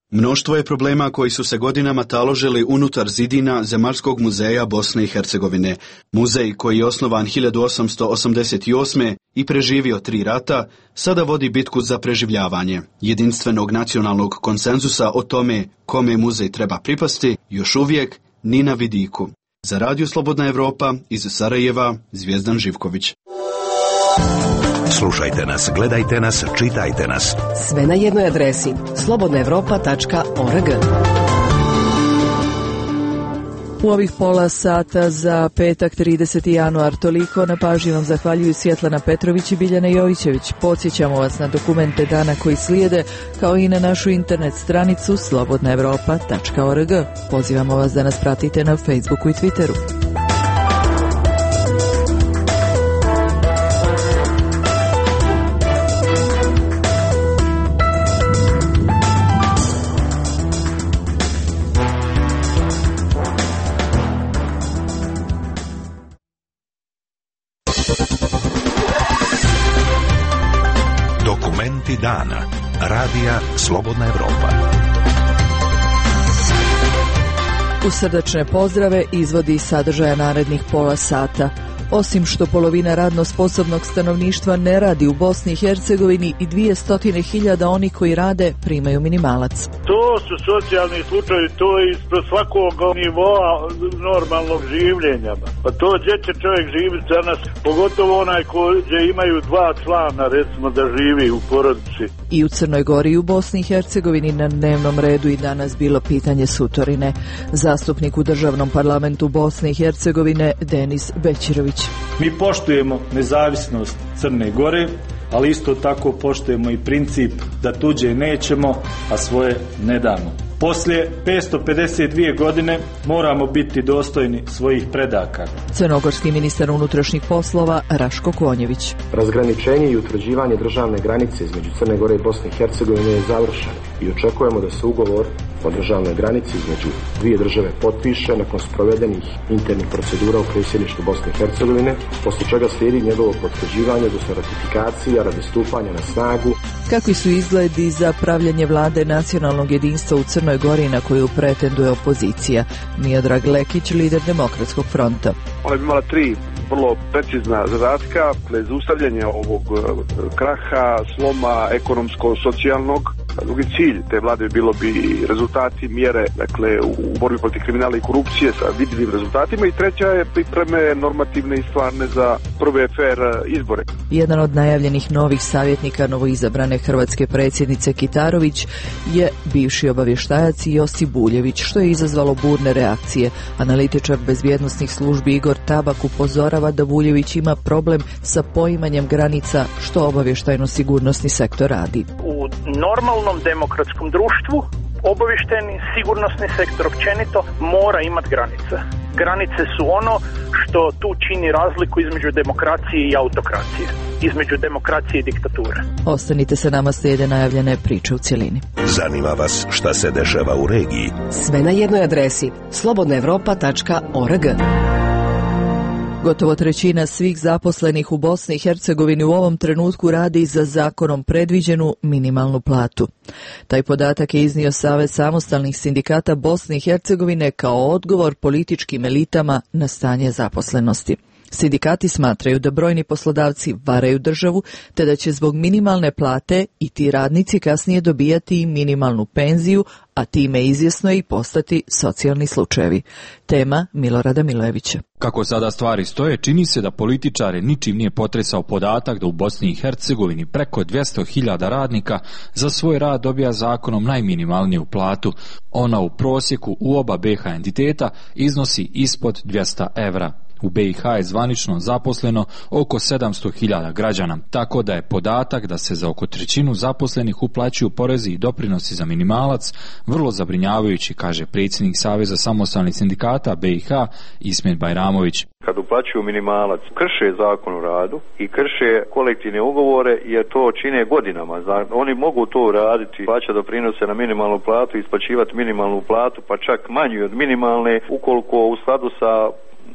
Mnoštvo je problema koji su se godinama taložili unutar zidina Zemaljskog muzeja Bosne i Hercegovine. Muzej koji je osnovan hiljadu osamsto osamdeset osme i preživio tri rata, sada vodi bitku za preživljavanje. Jedinstvenog nacionalnog konsenzusa o tome kome muzej treba pripasti još uvijek ni na vidiku. Za Radio Slobodna Evropa iz Sarajeva, Zvijezdan Živković. Slušajte nas, gledajte nas, čitajte nas. Sve na jednoj adresi slobodna evropa tačka org. U ovih pola sata za petak trideseti januar toliko. Na pažnji vam zahvaljuju Svjetlana Petrović i Biljana Jovićević. Podsjećamo vas na dokumente dana koji slijede, kao i na našu internet stranicu slobodna evropa tačka org. Pozivamo vas da nas pratite na Facebooku i Twitteru. Dana. Radija Slobodna Evropa. U srdačne pozdrave izvodi sadržaja narednih pola sata. Osim što polovina radno sposobnog stanovništva ne radi u Bosni i Hercegovini i dvjesto hiljada onih koji rade primaju minimalac. To su socijalni slučajevi, to je ispred svakog nivoa normalnog življenja. Pa to gdje će čovjek živjeti danas, pogotovo onaj koji imaju dva člana, recimo da živi u porodici. I u Crnoj Gori i u Bosni i Hercegovini na dnevnom redu i danas bilo pitanje Sutorine. Zastupnik u državnom parlamentu Bosne i Hercegovine Denis Bećirović. Mi poštujemo nezavisnost Crne Gore, ali isto tako poštujemo i princip da tuđe nećemo, a svoje ne damo. Poslije petsto pedeset dvije godine moramo biti dostojni svojih predaka. Crnogorski ministar unutrašnjih poslova Raško Konjević. Razgraničenje i utvrđivanje državne granice između Crne Gore i Bosne i Hercegovine je završeno i očekujemo da se ugovor o državnoj granici između dvije države potpiše nakon sprovedenih internih procedura u predsjedništvu Bosne i Hercegovine, poslije čega slijedi njegovo potvrđivanje, odnosno ratifikacija radi stupanja na snagu. Kakvi su izgledi za pravljanje vlade nacionalnog jedinstva u Crnoj Gori na koju pretenduje opozicija? Miodrag Lekić, lider Demokratskog fronta. Ona bi imala tri vrlo precizna zadatka, zaustavljanje ovog kraha, sloma ekonomsko-socijalnog. Drugi cilj te vlade bi bilo bi rezultati mjere, dakle, u borbi protiv kriminala i korupcije sa vidljivim rezultatima, i treća je pripreme normativne i stvarne za prve fer izbore. Jedan od najavljenih novih savjetnika novoizabrane hrvatske predsjednice Kitarović je bivši obavještajac Josip Buljević, što je izazvalo burne reakcije. Analitičar bezbjednosnih službi Igor Tabak upozorava da Buljević ima problem sa poimanjem granica, što obavještajno-sigurnosni sektor radi. U normalnom demokratskom društvu obavještajni sigurnosni sektor općenito mora imati granice. Granice su ono što tu čini razliku između demokracije i autokracije, između demokracije i diktature. Ostanite sa nama, slijede najavljene priče u cjelini. Zanima vas šta se dešava u regiji? Sve na jednoj adresi slobodna evropa tačka org. Gotovo trećina svih zaposlenih u Bosni i Hercegovini u ovom trenutku radi za zakonom predviđenu minimalnu platu. Taj podatak je iznio Savez samostalnih sindikata Bosne i Hercegovine kao odgovor političkim elitama na stanje zaposlenosti. Sindikati smatraju da brojni poslodavci varaju državu, te da će zbog minimalne plate i ti radnici kasnije dobijati i minimalnu penziju, a time izvjesno i postati socijalni slučajevi. Tema Milorada Milojevića. Kako sada stvari stoje, čini se da političare ničim nije potresao podatak da u Bosni i Hercegovini preko dvjesto hiljada radnika za svoj rad dobija zakonom najminimalniju platu. Ona u prosjeku u oba be ha entiteta iznosi ispod dvjesto evra. U be i ha je zvanično zaposleno oko sedamsto hiljada građana, tako da je podatak da se za oko trećinu zaposlenih uplaćuju porezi i doprinosi za minimalac vrlo zabrinjavajući, kaže predsjednik Saveza samostalnih sindikata be i ha Ismet Bajramović. Kad uplaćuju minimalac, krše zakon o radu i krše kolektivne ugovore, jer to čine godinama. Oni mogu to raditi, plaćati doprinose na minimalnu platu, isplaćivati minimalnu platu, pa čak manju od minimalne, ukoliko u skladu sa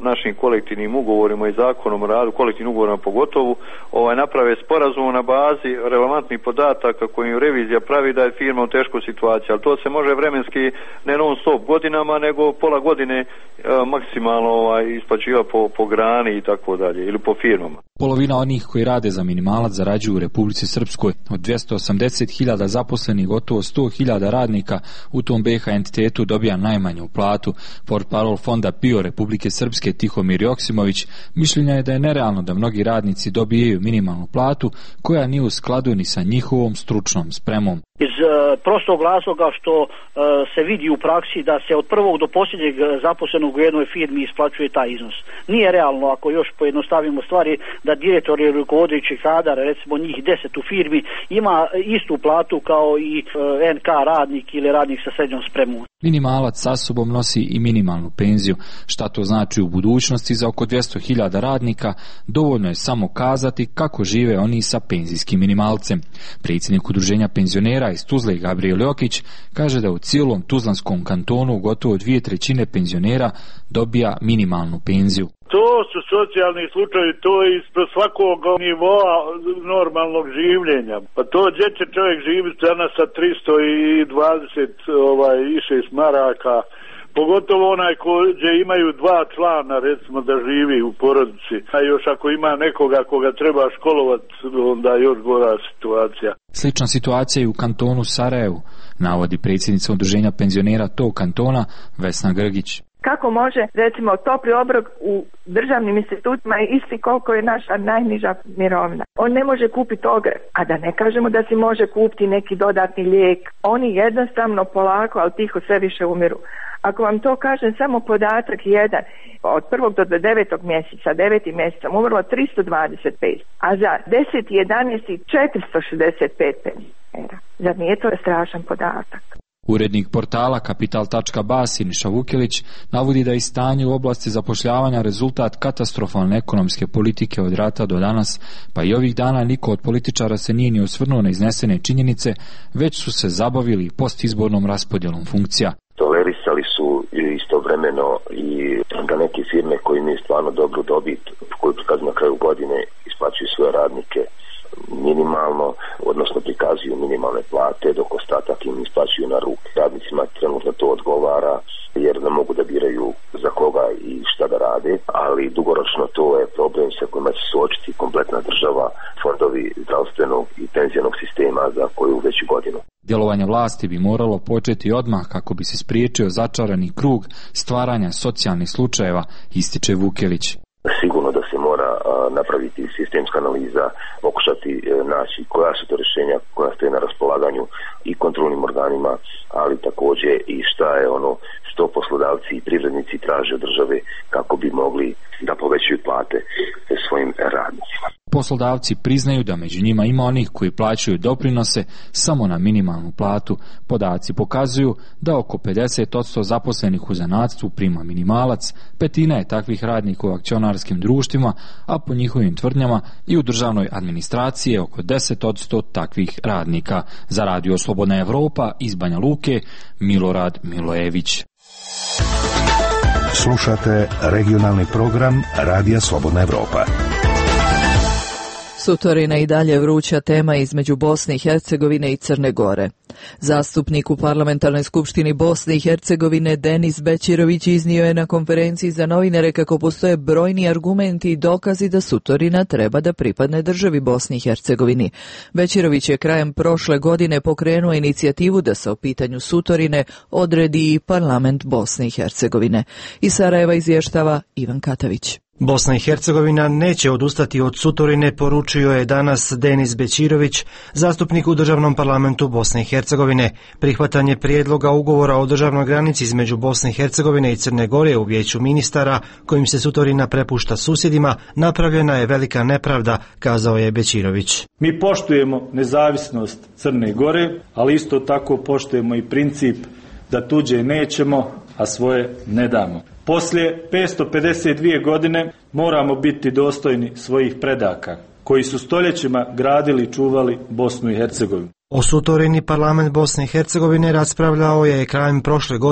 našim kolektivnim ugovorima i zakonom o radu, kolektivnim ugovorima pogotovo, ovaj, naprave sporazum na bazi relevantnih podataka kojim revizija pravi da je firma u teškoj situaciji, ali to se može vremenski ne non stop godinama, nego pola godine e, maksimalno ovaj, isplaćiva po, po grani i tako dalje, ili po firmama. Polovina onih koji rade za minimalac zarađuju u Republici Srpskoj. Od dvjesto osamdeset hiljada zaposlenih gotovo sto hiljada radnika u tom B H entitetu dobija najmanju platu. Portparol fonda P I O Republike Srpske Tihomir Joksimović mišljenja je da je nerealno da mnogi radnici dobijaju minimalnu platu koja nije u skladu ni sa njihovom stručnom spremom. Iz uh, prostog razloga što uh, se vidi u praksi da se od prvog do posljednjeg zaposlenog u jednoj firmi isplaćuje taj iznos. Nije realno, ako još pojednostavimo stvari, da direktor ili rukovodeći kadar, recimo njih deset u firmi, ima istu platu kao i uh, N K radnik ili radnik sa srednjom spremom. Minimalac sa sobom nosi i minimalnu penziju. Šta to znači u budućnosti za oko dvjesto hiljada radnika, dovoljno je samo kazati kako žive oni sa penzijskim minimalcem. Predsjednik udruženja penzionera iz Tuzle Gabriel Jokić kaže da u cijelom Tuzlanskom kantonu gotovo dvije trećine penzionera dobija minimalnu penziju. To su socijalni slučajevi, to je ispred svakog nivoa normalnog življenja. Pa to gdje će čovjek živjeti danas sa tristo dvadeset ovaj, i šest maraka, pogotovo onaj ko gdje imaju dva člana, recimo da živi u porodici, a još ako ima nekoga koga treba školovati, onda još gora situacija. Slična situacija je u kantonu Sarajevu, navodi predsjednica udruženja penzionera tog kantona Vesna Grgić. Kako može, recimo, topli obrok u državnim institutima je isti koliko je naša najniža mirovina. On ne može kupiti ogrev, a da ne kažemo da si može kupiti neki dodatni lijek. Oni jednostavno polako, ali tiho sve više umiru. Ako vam to kažem samo podatak jedan, od prvog do devetog mjeseca, deveti mjeseca umrlo tristo dvadeset pet, a za deset i jedanaesti četiristo šezdeset pet penzionera. Zar nije to strašan podatak? Urednik portala Kapital tačka ba Siniša Vukelić navodi da je stanje u oblasti zapošljavanja rezultat katastrofalne ekonomske politike od rata do danas, pa i ovih dana niko od političara se nije ni osvrnuo na iznesene činjenice, već su se zabavili postizbornom raspodjelom funkcija. Tolerisali su istovremeno i da neke firme koji imaju stvarno dobru dobit, koju prikazuju na kraju godine, isplaćuju svoje radnike minimalno, odnosno prikazuju minimalne plate, dok ostatak im isplaćuju na ruke. Radnicima trenutno to odgovara jer ne mogu da biraju za koga i šta da rade, ali dugoročno to je problem sa kojima će suočiti kompletna država, fondovi zdravstvenog i penzionog sistema za koju već godinu. Djelovanje vlasti bi moralo početi odmah kako bi se spriječio začarani krug stvaranja socijalnih slučajeva, ističe Vukelić. Sigurno da se mora a, napraviti sistemska analiza, pokušati e, naći koja su to rješenja koja stoje na raspolaganju i kontrolnim organima, ali također i šta je ono što poslodavci i privrednici traže od države kako bi mogli da povećaju plate svojim radnicima. Poslodavci priznaju da među njima ima onih koji plaćaju doprinose samo na minimalnu platu. Podaci pokazuju da oko pedeset posto zaposlenih u zanatstvu prima minimalac, petina je takvih radnika u akcionarskim društvima, a po njihovim tvrdnjama i u državnoj administraciji je oko deset posto takvih radnika. Za Radio Slobodna Evropa iz Banja Luke, Milorad Milojević. Slušate regionalni program Radija Slobodna Evropa. Sutorina i dalje vruća tema između Bosne i Hercegovine i Crne Gore. Zastupnik u Parlamentarnoj skupštini Bosne i Hercegovine Denis Bećirović iznio je na konferenciji za novinare kako postoje brojni argumenti i dokazi da Sutorina treba da pripadne državi Bosni i Hercegovini. Bećirović je krajem prošle godine pokrenuo inicijativu da se o pitanju Sutorine odredi i parlament Bosne i Hercegovine. Iz Sarajeva izvještava Ivan Katavić. Bosna i Hercegovina neće odustati od Sutorine, poručio je danas Denis Bećirović, zastupnik u državnom parlamentu Bosne i Hercegovine. Prihvatanje prijedloga ugovora o državnoj granici između Bosne i Hercegovine i Crne Gore u vijeću ministara, kojim se Sutorina prepušta susjedima, napravljena je velika nepravda, kazao je Bećirović. Mi poštujemo nezavisnost Crne Gore, ali isto tako poštujemo i princip da tuđe nećemo, a svoje ne damo. Poslije petsto pedeset dvije godine moramo biti dostojni svojih predaka, koji su stoljećima gradili i čuvali Bosnu i Hercegovinu. O Sutorini parlament Bosne i Hercegovine raspravljao je krajem prošle godine.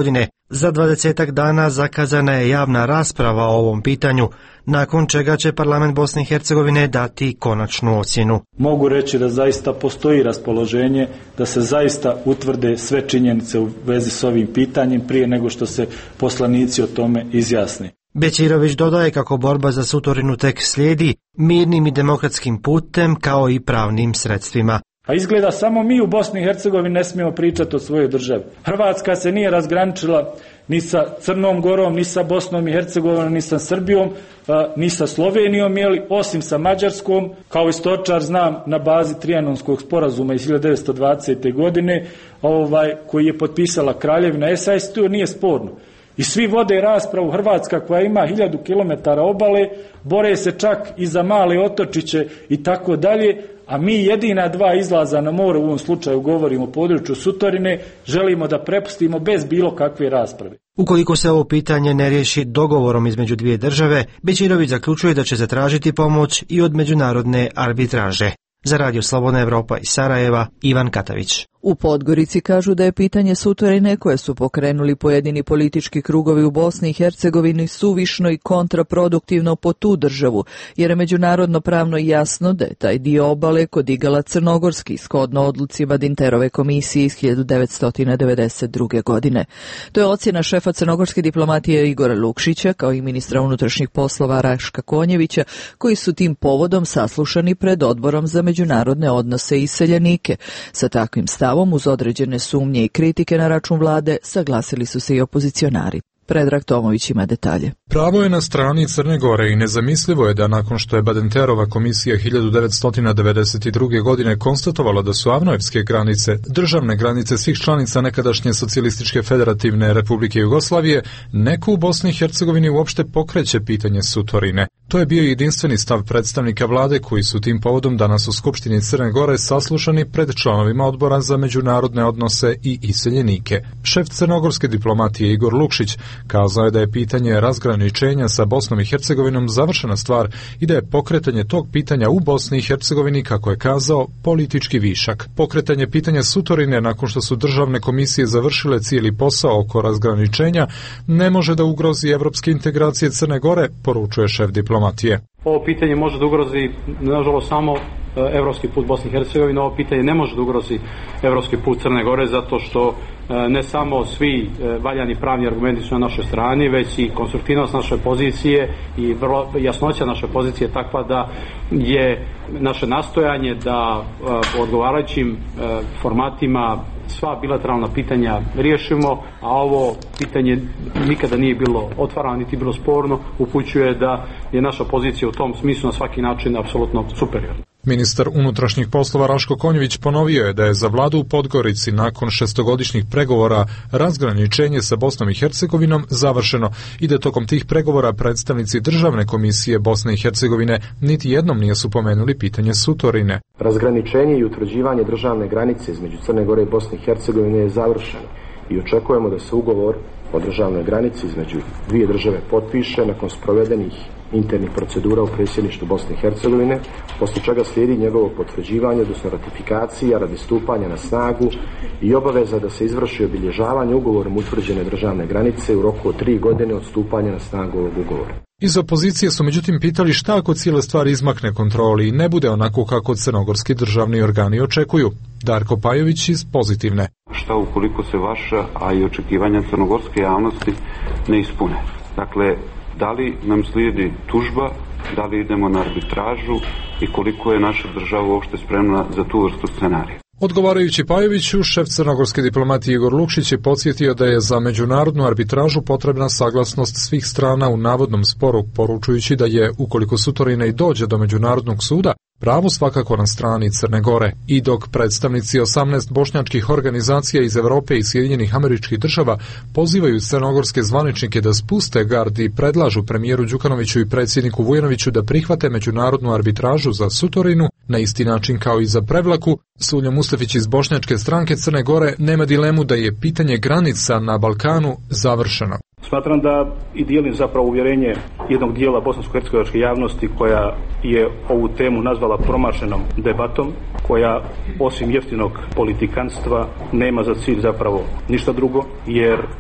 Za dvadesetak dana zakazana je javna rasprava o ovom pitanju, nakon čega će parlament Bosne i Hercegovine dati konačnu ocjenu. Mogu reći da zaista postoji raspoloženje da se zaista utvrde sve činjenice u vezi s ovim pitanjem prije nego što se poslanici o tome izjasne. Bećirović dodaje kako borba za Sutorinu tek slijedi mirnim i demokratskim putem kao i pravnim sredstvima. A izgleda samo mi u Bosni i Hercegovini ne smijemo pričati o svojoj državi. Hrvatska se nije razgraničila ni sa Crnom Gorom, ni sa Bosnom i Hercegovinom, ni sa Srbijom, ni sa Slovenijom, jeli, osim sa Mađarskom. Kao istoričar znam na bazi Trijanonskog sporazuma iz hiljadu devetsto dvadesete. godine ovaj, koji je potpisala Kraljevina S A S, to nije sporno. I svi vode raspravu. Hrvatska koja ima hiljadu kilometara obale, bore se čak i za male otočiće i tako dalje, a mi jedina dva izlaza na more, u ovom slučaju govorimo o području Sutorine, želimo da prepustimo bez bilo kakve rasprave. Ukoliko se ovo pitanje ne riješi dogovorom između dvije države, Bećirović zaključuje da će zatražiti pomoć i od međunarodne arbitraže. Za Radio Slobodna Evropa iz Sarajeva, Ivan Katavić. U Podgorici kažu da je pitanje Sutorine koje su pokrenuli pojedini politički krugovi u Bosni i Hercegovini suvišno i kontraproduktivno po tu državu, jer je međunarodno pravno jasno da je taj dio obale kodigala Crnogorski, shodno odluci Badinterove komisije iz hiljadu devetsto devedeset druge. godine. To je ocjena šefa crnogorske diplomatije Igora Lukšića, kao i ministra unutrašnjih poslova Raška Konjevića, koji su tim povodom saslušani pred Odborom za međunarodne odnose i iseljenike. Sa takvim stavom uz određene sumnje i kritike na račun vlade saglasili su se i opozicionari. Predrag Tomović ima detalje. Pravo je na strani Crne Gore i nezamislivo je da nakon što je Badinterova komisija hiljadu devetsto devedeset druge. godine konstatovala da su Avnojevske granice, državne granice svih članica nekadašnje Socijalističke federativne Republike Jugoslavije, neko u Bosni i Hercegovini uopšte pokreće pitanje Sutorine. To je bio jedinstveni stav predstavnika vlade koji su tim povodom danas u Skupštini Crne Gore saslušani pred članovima Odbora za međunarodne odnose i iseljenike. Šef crnogorske diplomatije Igor Lukšić kazao je da je pitanje razgraničenja sa Bosnom i Hercegovinom završena stvar i da je pokretanje tog pitanja u Bosni i Hercegovini, kako je kazao, politički višak. Pokretanje pitanja Sutorine nakon što su državne komisije završile cijeli posao oko razgraničenja ne može da ugrozi evropske integracije Crne Gore, poručuje šef diplomatije. Ovo pitanje može da ugrozi, nažalost, samo evropski put Bosne i Hercegovine. Ovo pitanje ne može da ugrozi evropski put Crne Gore, zato što ne samo svi valjani pravni argumenti su na našoj strani, već i konstruktivnost naše pozicije i vrlo jasnoća naše pozicije je takva da je naše nastojanje da u odgovarajućim formatima sva bilateralna pitanja riješimo, a ovo pitanje nikada nije bilo otvarano niti bilo sporno, upućuje da je naša pozicija u tom smislu na svaki način apsolutno superiorna. Ministar unutrašnjih poslova Raško Konjević ponovio je da je za vladu u Podgorici nakon šestogodišnjih pregovora razgraničenje sa Bosnom i Hercegovinom završeno i da tokom tih pregovora predstavnici državne komisije Bosne i Hercegovine niti jednom nije su pomenuli pitanje Sutorine. Razgraničenje i utvrđivanje državne granice između Crne Gore i Bosne i Hercegovine je završeno i očekujemo da se ugovor o državnoj granici između dvije države potpiše nakon sprovedenih internih procedura u predsjedništvu Bosne i Hercegovine, poslije čega slijedi njegovo potvrđivanje, odnosno ratifikacija radi stupanja na snagu i obaveza da se izvrši obilježavanje ugovorom utvrđene državne granice u roku od tri godine od stupanja na snagu ovog ugovora. Iz opozicije su međutim pitali šta ako cijela stvar izmakne kontroli i ne bude onako kako crnogorski državni organi očekuju. Darko Pajović iz Pozitivne. Šta ukoliko se vaša, a i očekivanja crnogorske javnosti ne ispune? Dakle, da li nam slijedi tužba, da li idemo na arbitražu i koliko je naša država uopšte spremna za tu vrstu scenarija? Odgovarajući Pajoviću, šef crnogorske diplomatije Igor Lukšić je podsjetio da je za međunarodnu arbitražu potrebna saglasnost svih strana u navodnom sporu, poručujući da je, ukoliko Sutorina i dođe do Međunarodnog suda, pravo svakako na strani Crne Gore. I dok predstavnici osamnaest bošnjačkih organizacija iz Evrope i Sjedinjenih Američkih Država pozivaju crnogorske zvaničnike da spuste gard i predlažu premijeru Đukanoviću i predsjedniku Vujanoviću da prihvate međunarodnu arbitražu za Sutorinu, na isti način kao i za Prevlaku, Suljo Mustafić iz bošnjačke stranke Crne Gore nema dilemu da je pitanje granica na Balkanu završeno. Smatram da i dijelim zapravo uvjerenje jednog dijela bosansko-hercegovačke javnosti koja je ovu temu nazvala promašenom debatom, koja osim jeftinog politikanstva nema za cilj zapravo ništa drugo, jer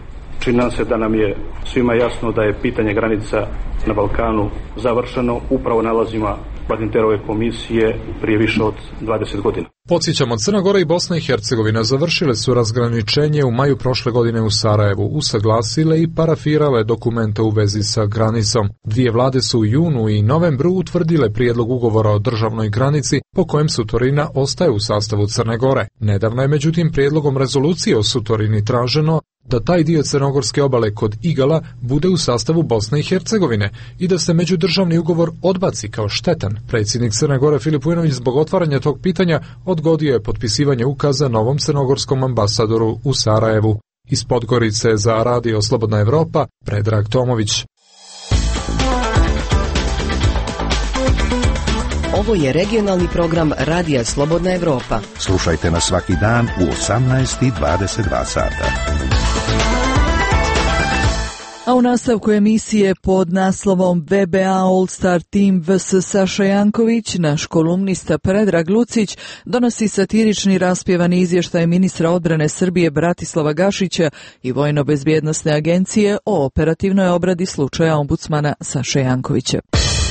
Čini nam se da nam je svima jasno da je pitanje granica na Balkanu završeno upravo nalazima Badinterove komisije prije više od dvadeset godina. Podsjećamo, Crna Gora i Bosna i Hercegovina završile su razgraničenje u maju prošle godine u Sarajevu, usaglasile i parafirale dokumente u vezi sa granicom. Dvije vlade su u junu i novembru utvrdile prijedlog ugovora o državnoj granici po kojem Sutorina ostaje u sastavu Crne Gore. Nedavno je međutim prijedlogom rezolucije o Sutorini traženo da taj dio crnogorske obale kod Igala bude u sastavu Bosne i Hercegovine i da se međudržavni ugovor odbaci kao štetan. Predsjednik Crne Gore Filip Vujinović zbog otvaranja tog pitanja odgodio je potpisivanje ukaza novom crnogorskom ambasadoru u Sarajevu. Iz Podgorice za Radio Slobodna Evropa, Predrag Tomović. Ovo je regionalni program Radija Slobodna Evropa. Slušajte nas svaki dan u osamnaest i dvadeset dva sata. A u nastavku emisije pod naslovom V B A All Star Team vs Saša Janković, naš kolumnista Predrag Lucić donosi satirični raspjevani izvještaj ministra odbrane Srbije Bratislava Gašića i Vojno-bezbjednosne agencije o operativnoj obradi slučaja ombudsmana Saše Jankovića.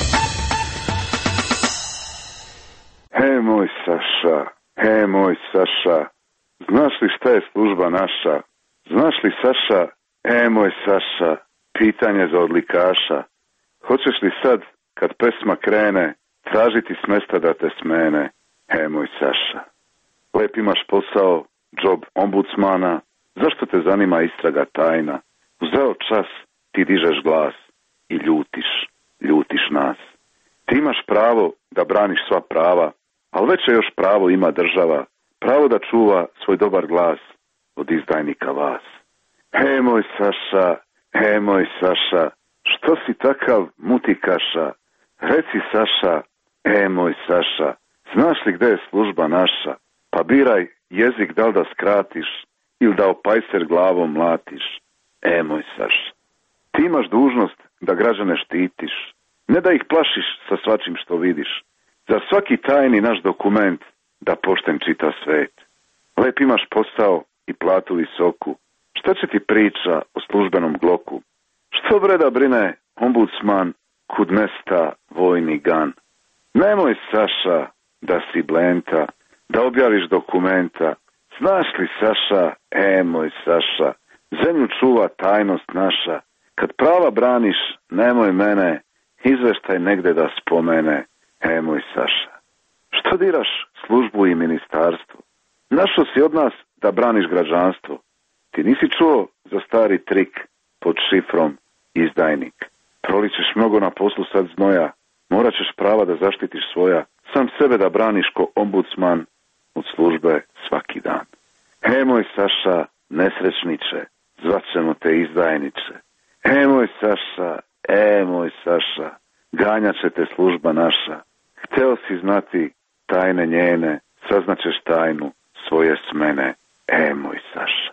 He moj Saša, he moj Saša, znaš li šta je služba naša? Znaš li Saša, he moj Saša, pitanje za odlikaša. Hoćeš li sad, kad pesma krene, tražiti s mesta da te smene? He moj Saša. Lep imaš posao, job ombudsmana, zašto te zanima istraga tajna? Uzeo čas, ti dižeš glas i ljutiš, ljutiš nas. Ti imaš pravo da braniš sva prava, ali veće još pravo ima država, pravo da čuva svoj dobar glas od izdajnika vas. He moj Saša, he moj Saša, što si takav mutikaša? Reci Saša, he moj Saša, znaš li gde je služba naša? Pa biraj jezik da li da skratiš ili da opajser glavom mlatiš. E moj Saša, ti imaš dužnost da građane štitiš, ne da ih plašiš sa svačim što vidiš. Za svaki tajni naš dokument da pošten čita svet. Lep imaš posao i platu visoku. Šta će ti priča o službenom gloku? Što bre da brine ombudsman kud mesta vojni gan? Nemoj Saša da si blenta, da objaviš dokumenta. Znaš li Saša, e moj Saša, zemlju čuva tajnost naša. Kad prava braniš, nemoj mene, izveštaj negde da spomene. E moj Saša, što diraš službu i ministarstvo? Našo si od nas da braniš građanstvo. Ti nisi čuo za stari trik pod šifrom izdajnik. Proličeš mnogo na poslu sad znoja, morat ćeš prava da zaštitiš svoja, sam sebe da braniš ko ombudsman od službe svaki dan. E moj Saša, nesrećniče, zvaćemo te izdajniče. E moj Saša, e moj Saša, ganjat će te služba naša. Hteo si znati tajne njene, saznaćeš tajnu svoje smene. E moj Saša.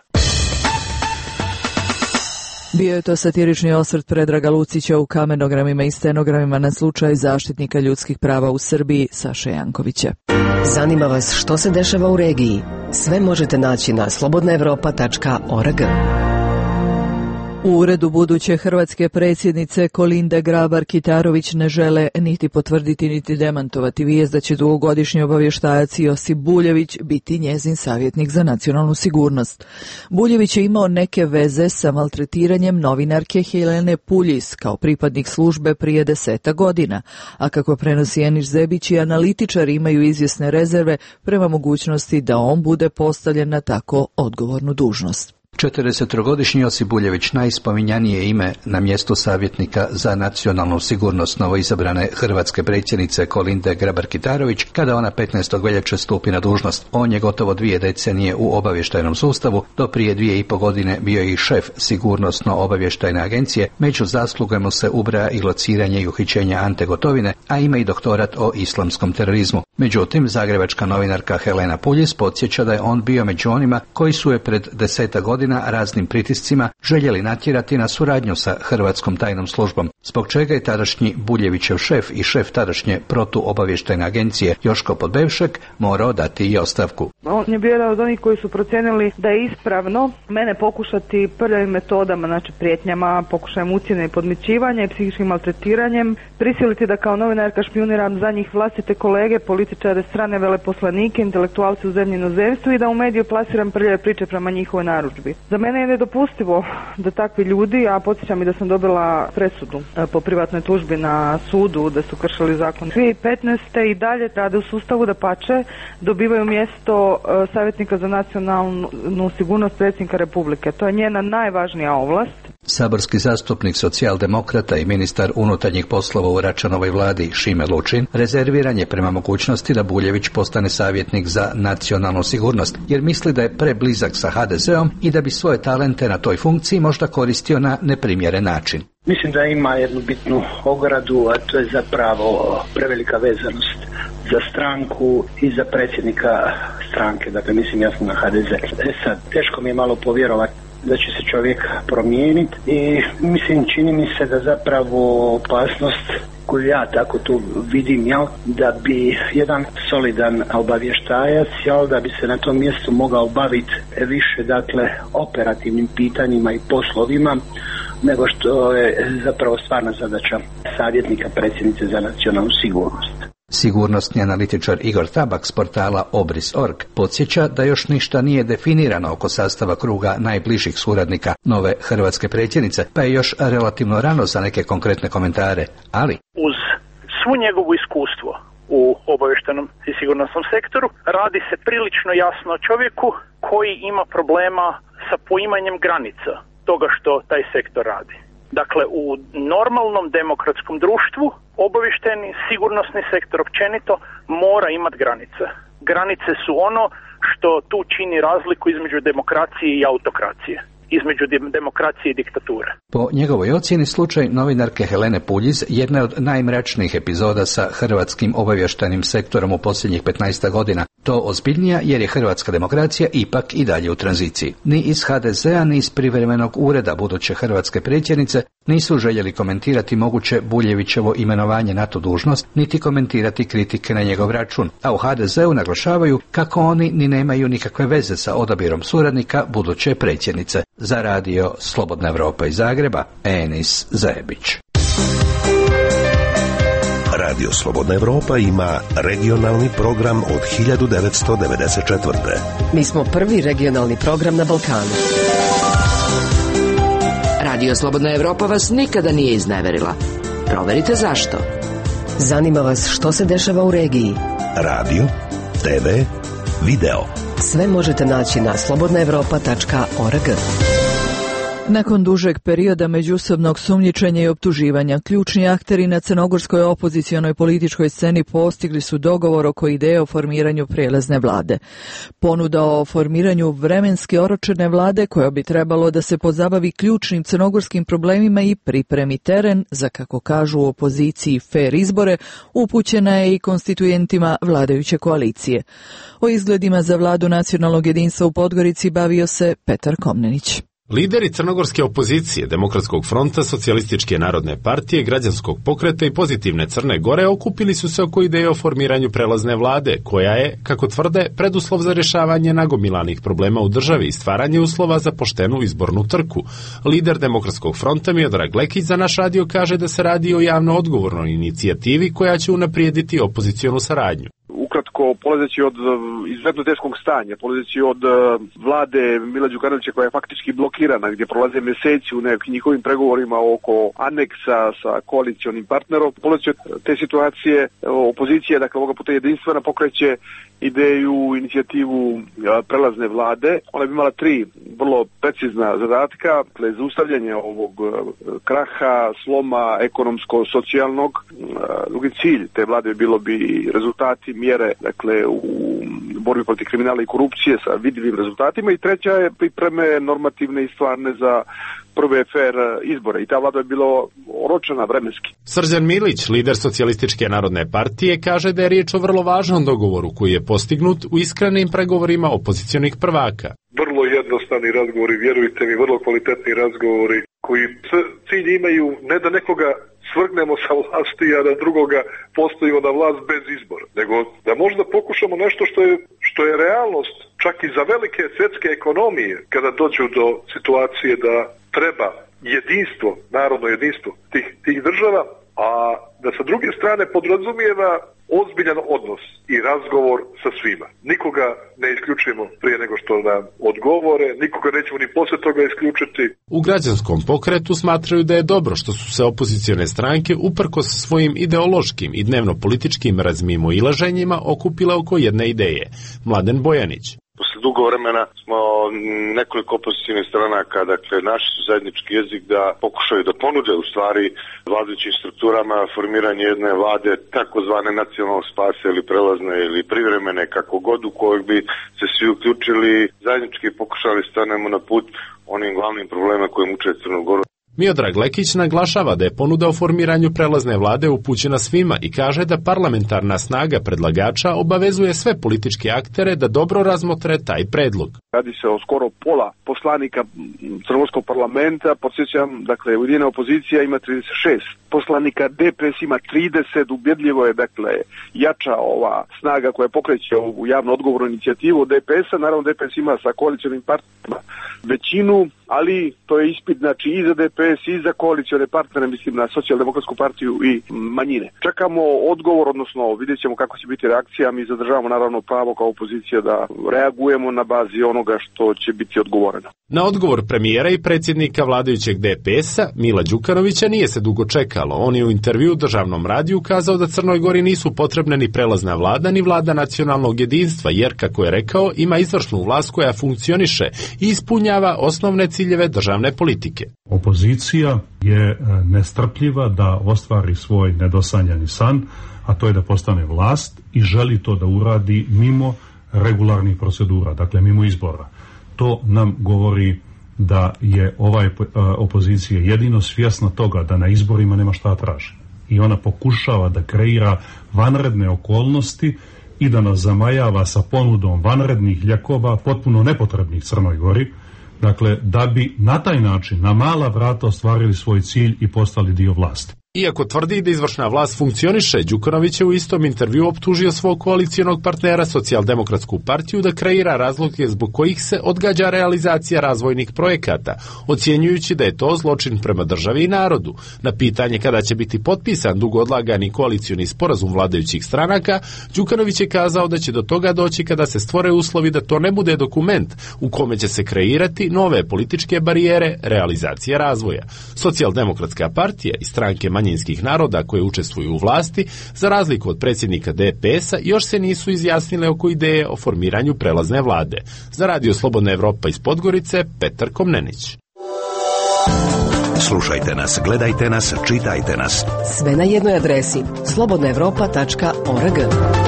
Bio je to satirični osvrt Predraga Lucića u kamenogramima i stenogramima na slučaj zaštitnika ljudskih prava u Srbiji Saše Jankovića. Zanima vas što se dešava u regiji? Sve možete naći na slobodna evropa tačka org. U uredu buduće hrvatske predsjednice Kolinde Grabar-Kitarović ne žele niti potvrditi niti demantovati vijest da će dugogodišnji obavještajac Josip Buljević biti njezin savjetnik za nacionalnu sigurnost. Buljević je imao neke veze sa maltretiranjem novinarke Helene Puljis kao pripadnik službe prije deseta godina, a kako prenosi Eniš Zebić i analitičari imaju izvjesne rezerve prema mogućnosti da on bude postavljen na tako odgovornu dužnost. četrdesetogodišnji Josip Buljević najspominjanije ime na mjestu savjetnika za nacionalnu sigurnost novoizabrane hrvatske predsjednice Kolinde Grabar-Kitarović kada ona petnaestog veljače stupi na dužnost. On je gotovo dvije decenije u obavještajnom sustavu, do prije dvije i po godine bio je i šef sigurnosno-obavještajne agencije, među zasluge mu se ubraja i lociranje i uhićenje Ante Gotovine, a ima i doktorat o islamskom terorizmu. Međutim, zagrebačka novinarka Helena Puljis podsjeća da je on bio među onima koji su je pred deseta godina raznim pritiscima željeli natjerati na suradnju sa hrvatskom tajnom službom, zbog čega je tadašnji Buljevićev šef i šef tadašnje protuobavještajne agencije Joško Podbevšek morao dati i ostavku. On je bio jedan od onih koji su procijenili da je ispravno mene pokušati prljavim metodama, znači prijetnjama, pokušajem ucjene i podmićivanja i psihičkim maltretiranjem, prisiliti da kao novinarka špijuniram za njih vlastite kolege, političare, strane veleposlanike, intelektualce u zemlji i inozemstvu i da u mediju plasiram prljave priče prema njihovoj narudžbi. Za mene je nedopustivo da takvi ljudi, a podsjećam i da sam dobila presudu po privatnoj tužbi na sudu da su kršili zakon. dvije tisuće petnaeste. i dalje rade u sustavu, da pače dobivaju mjesto savjetnika za nacionalnu sigurnost predsjednika Republike. To je njena najvažnija ovlast. Saborski zastupnik socijaldemokrata i ministar unutarnjih poslova u Račanovoj vladi Šime Lučin rezerviran je prema mogućnosti da Buljević postane savjetnik za nacionalnu sigurnost, jer misli da je preblizak sa ha de zeom i da bi svoje talente na toj funkciji možda koristio na neprimjeren način. Mislim da ima jednu bitnu ogradu, a to je zapravo prevelika vezanost za stranku i za predsjednika stranke. Dakle, mislim jasno na ha de ze. E sad, teško mi je malo povjerovati da će se čovjek promijeniti i mislim, čini mi se da zapravo opasnost koju ja tako tu vidim, jel, da bi jedan solidan obavještajac, jel, da bi se na tom mjestu mogao baviti više, dakle, operativnim pitanjima i poslovima nego što je zapravo stvarna zadaća savjetnika predsjednice za nacionalnu sigurnost. Sigurnosni analitičar Igor Tabak s portala Obris točka org podsjeća da još ništa nije definirano oko sastava kruga najbližih suradnika nove hrvatske predsjednice, pa je još relativno rano za neke konkretne komentare, ali uz svu njegovu iskustvo u obavještajnom i sigurnosnom sektoru radi se prilično jasno o čovjeku koji ima problema sa poimanjem granica toga što taj sektor radi. Dakle, u normalnom demokratskom društvu obavještajni sigurnosni sektor općenito mora imati granice. Granice su ono što tu čini razliku između demokracije i autokracije, između demokracije i diktature. Po njegovoj ocjeni slučaj novinarke Helene Puljiz jedna je od najmračnijih epizoda sa hrvatskim obavještajnim sektorom u posljednjih petnaest godina. To ozbiljnija jer je hrvatska demokracija ipak i dalje u tranziciji. Ni iz ha de zea ni iz privremenog ureda buduće hrvatske predsjednice nisu željeli komentirati moguće Buljevićevo imenovanje na tu dužnost, niti komentirati kritike na njegov račun, a u ha de zeu naglašavaju kako oni ni nemaju nikakve veze sa odabirom suradnika buduće predsjednice. Za radio Slobodna Evropa iz Zagreba, Enis Zajebić. Radio Slobodna Evropa ima regionalni program od hiljadu devetsto devedeset četvrte. Mi smo prvi regionalni program na Balkanu. Radio Slobodna Evropa vas nikada nije izneverila. Proverite zašto. Zanima vas što se dešava u regiji. Radio, te ve, video. Sve možete naći na slobodna evropa tačka org. Nakon dužeg perioda međusobnog sumnjičenja i optuživanja, ključni akteri na crnogorskoj opozicionoj političkoj sceni postigli su dogovor oko ideje o formiranju prijelazne vlade. Ponuda o formiranju vremenski oročene vlade koja bi trebalo da se pozabavi ključnim crnogorskim problemima i pripremi teren za, kako kažu u opoziciji, fer izbore, upućena je i konstituentima vladajuće koalicije. O izgledima za vladu nacionalnog jedinstva u Podgorici bavio se Petar Komnenić. Lideri crnogorske opozicije, Demokratskog fronta, Socijalističke narodne partije, Građanskog pokreta i Pozitivne Crne Gore okupili su se oko ideje o formiranju prelazne vlade, koja je, kako tvrde, preduslov za rješavanje nagomilanih problema u državi i stvaranje uslova za poštenu izbornu trku. Lider Demokratskog fronta Miodrag Lekić za naš radio kaže da se radi o javno odgovornoj inicijativi koja će unaprijediti opozicionu saradnju. Ukratko, polazeći od izuzetno teškog stanja, polazeći od vlade Mila Đukanovića koja je faktički blokirana, gdje prolaze mjeseci u nekim njihovim pregovorima oko aneksa sa koalicionim partnerom, polazeći od te situacije, opozicija, dakle ovoga puta jedinstvena, pokreće ideju, inicijativu prelazne vlade. Ona bi imala tri vrlo precizna zadatka, dakle zaustavljanje ovog kraha, sloma ekonomsko-socijalnog. Drugi cilj te vlade bilo bi rezultati, mjere, dakle u borbi protiv kriminala i korupcije sa vidljivim rezultatima, i treća je pripreme normativne i stvarne za prve fer izbore, i ta vlada je bilo oročena vremenski. Srđan Milić, lider Socijalističke narodne partije, kaže da je riječ o vrlo važnom dogovoru koji je postignut u iskrenim pregovorima opozicionih prvaka. Vrlo jednostavni razgovori, vjerujte mi, vrlo kvalitetni razgovori koji cilj imaju ne da nekoga svrgnemo sa vlasti, a da drugoga postojimo na vlast bez izbora, nego da možda pokušamo nešto što je, što što je realnost čak i za velike svjetske ekonomije kada dođu do situacije da treba jedinstvo, narodno jedinstvo tih, tih država, a da sa druge strane podrazumijeva ozbiljan odnos i razgovor sa svima. Nikoga ne isključujemo prije nego što nam odgovore, nikoga nećemo ni poslije toga isključiti. U građanskom pokretu smatraju da je dobro što su se opozicione stranke uprkos svojim ideološkim i dnevno-političkim razmimoilaženjima okupile oko jedne ideje. Mladen Bojanić. Posle dugo vremena smo nekoliko opozicijnih stranaka, dakle, našli su zajednički jezik da pokušaju da ponude u stvari vladajućim strukturama formiranje jedne vlade takozvane nacionalnog spasa ili prelazne ili privremene, kako god, u kojoj bi se svi uključili, zajednički pokušali stanemo na put onim glavnim problemima koje muče Crnu Goru. Miodrag Lekić naglašava da je ponuda o formiranju prelazne vlade upućena svima i kaže da parlamentarna snaga predlagača obavezuje sve političke aktere da dobro razmotre taj predlog. Radi se o skoro pola poslanika crnogorskog parlamenta, podsjećam, dakle, ujedinjena opozicija ima trideset šest poslanika, D P S ima trideset, ubjedljivo je, dakle, jača ova snaga koja pokreće ovu javno odgovornu inicijativu D P S-a, naravno D P S ima sa koalicionim partnerima većinu, ali to je ispit, znači, i za D P S i za koalicione partnere, mislim na Socijaldemokratsku partiju i manjine. Čekamo odgovor, odnosno vidjet ćemo kako će biti reakcija, mi zadržavamo naravno pravo kao opozicija da reagujemo na bazi onoga što će biti odgovoreno. Na odgovor premijera i predsjednika vladajućeg D P S-a, Mila Đukanovića, nije se dugo čekalo. On je u intervju državnom radiju kazao da Crnoj Gori nisu potrebne ni prelazna vlada, ni vlada nacionalnog jedinstva, jer, kako je rekao, ima izvršnu vlast koja funkcioniše i ispunjava osnovne ciljeve državne politike. Opozicija je nestrpljiva da ostvari svoj nedosanjani san, a to je da postane vlast i želi to da uradi mimo regularnih procedura, dakle mimo izbora. To nam govori da je ova opozicija jedino svjesna toga da na izborima nema šta traži. I ona pokušava da kreira vanredne okolnosti i da nas zamajava sa ponudom vanrednih lijekova, potpuno nepotrebnih Crnoj Gori, dakle, da bi na taj način, na mala vrata, ostvarili svoj cilj i postali dio vlasti. Iako tvrdi da izvršna vlast funkcioniše, Đukanović je u istom intervju optužio svog koalicijonog partnera Socijaldemokratsku partiju da kreira razloge zbog kojih se odgađa realizacija razvojnih projekata, ocjenjujući da je to zločin prema državi i narodu. Na pitanje kada će biti potpisan dugo odlagani koalicioni sporazum vladajućih stranaka, Đukanović je kazao da će do toga doći kada se stvore uslovi da to ne bude dokument u kome će se kreirati nove političke barijere realizacije razvoja. Socijaldemokratska partija i stranke manjinskih naroda koje učestvuju u vlasti, za razliku od predsjednika D P S-a, još se nisu izjasnile oko ideje o formiranju prelazne vlade. Za Radio Slobodna Evropa iz Podgorice, Petar Komnenić. Slušajte nas, gledajte nas, čitajte nas. Sve na jednoj adresi slobodna evropa tačka org.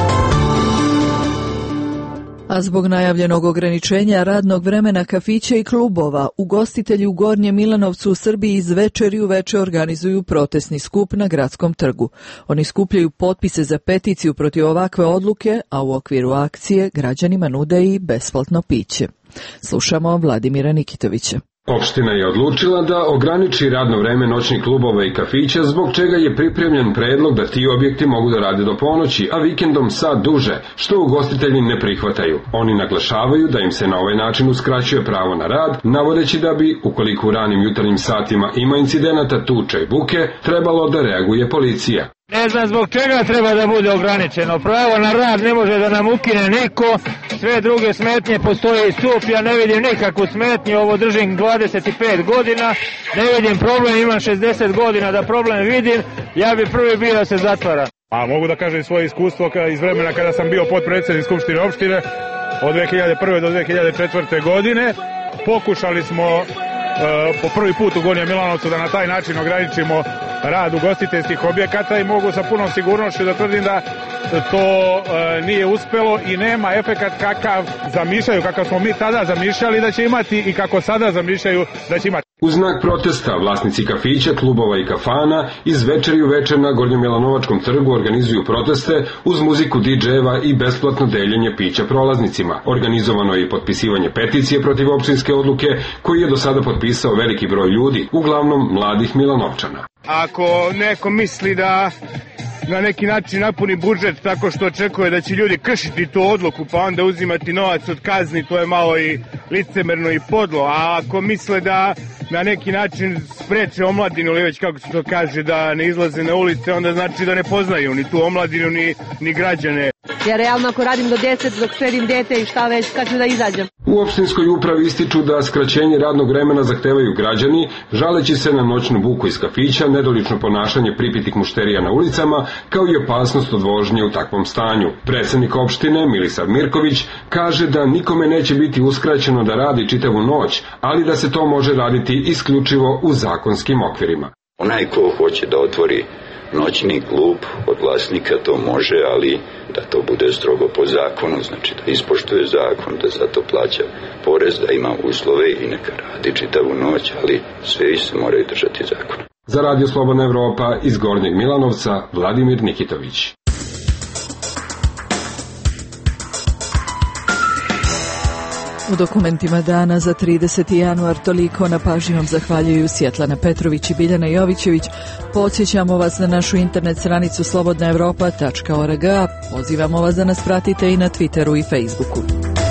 A zbog najavljenog ograničenja radnog vremena kafića i klubova, ugostitelji u Gornjem Milanovcu u Srbiji iz večeri u veče organizuju protestni skup na Gradskom trgu. Oni skupljaju potpise za peticiju protiv ovakve odluke, a u okviru akcije građanima nude i besplatno piće. Slušamo Vladimira Nikitovića. Opština je odlučila da ograniči radno vreme noćnih klubova i kafića, zbog čega je pripremljen predlog da ti objekti mogu da rade do ponoći, a vikendom sad duže, što ugostitelji ne prihvataju. Oni naglašavaju da im se na ovaj način uskraćuje pravo na rad, navodeći da bi, ukoliko u ranim jutarnjim satima ima incidenata tuče i buke, trebalo da reaguje policija. Ne znam zbog čega treba da bude ograničeno. Pravo na rad ne može da nam ukine niko, sve druge smetnje postoje i stup, ja ne vidim nikakvu smetnju, ovo držim dvadeset pet godina, ne vidim problem, imam šezdeset godina da problem vidim, ja bi prvi bio da se zatvara. A mogu da kažem svoje iskustvo iz vremena kada sam bio potpredsjednik Skupštine opštine od dve hiljade prve do dve hiljade četvrte godine. Pokušali smo uh, po prvi put u Gornjem Milanovcu da na taj način ograničimo rad ugostiteljskih objekata i mogu sa punom sigurnošću da tvrdim da to e, nije uspelo i nema efekat kakav zamišljaju, kakav smo mi tada zamišljali da će imati i kako sada zamišljaju da će imati. U znak protesta vlasnici kafića, klubova i kafana iz večeri u večer na Gornjomilanovačkom trgu organizuju proteste uz muziku di džejeva i besplatno deljenje pića prolaznicima. Organizovano je i potpisivanje peticije protiv opštinske odluke koju je do sada potpisao veliki broj ljudi, uglavnom mladih Milanovčana. Ako neko misli da na neki način napuni budžet tako što očekuje da će ljudi kršiti tu odluku pa onda uzimati novac od kazni, to je malo i licemerno i podlo, a ako misle da na neki način spreče omladinu ili već kako se to kaže da ne izlaze na ulice, onda znači da ne poznaju ni tu omladinu ni, ni građane. Ja realno ako radim do deset dok sredim dete i šta već kad ću da izađem. U opštinskoj upravi ističu da skraćenje radnog vremena zahtevaju građani, žaleći se na noćnu buku iz kafića, nedolično ponašanje pripitih mušterija na ulicama, kao i opasnost od vožnje u takvom stanju. Predsednik opštine Milisav Mirković kaže da nikome neće biti uskraćeno da radi čitavu noć, ali da se to može raditi isključivo u zakonskim okvirima. Onaj ko hoće da otvori noćni klub od vlasnika to može, ali da to bude strogo po zakonu, znači da ispoštuje zakon, da za to plaća porez, da ima uslove i neka radi čitavu noć, ali sve se moraju držati zakona. Za Radio Slobodna Evropa iz Gornjeg Milanovca, Vladimir Nikitović. U dokumentima dana za trideseti januar toliko, na pažnji vam zahvaljuju Svjetlana Petrović i Biljana Jovićević. Podsjećamo vas na našu internet stranicu slobodna evropa tačka org. Pozivamo vas da nas pratite i na Twitteru i Facebooku.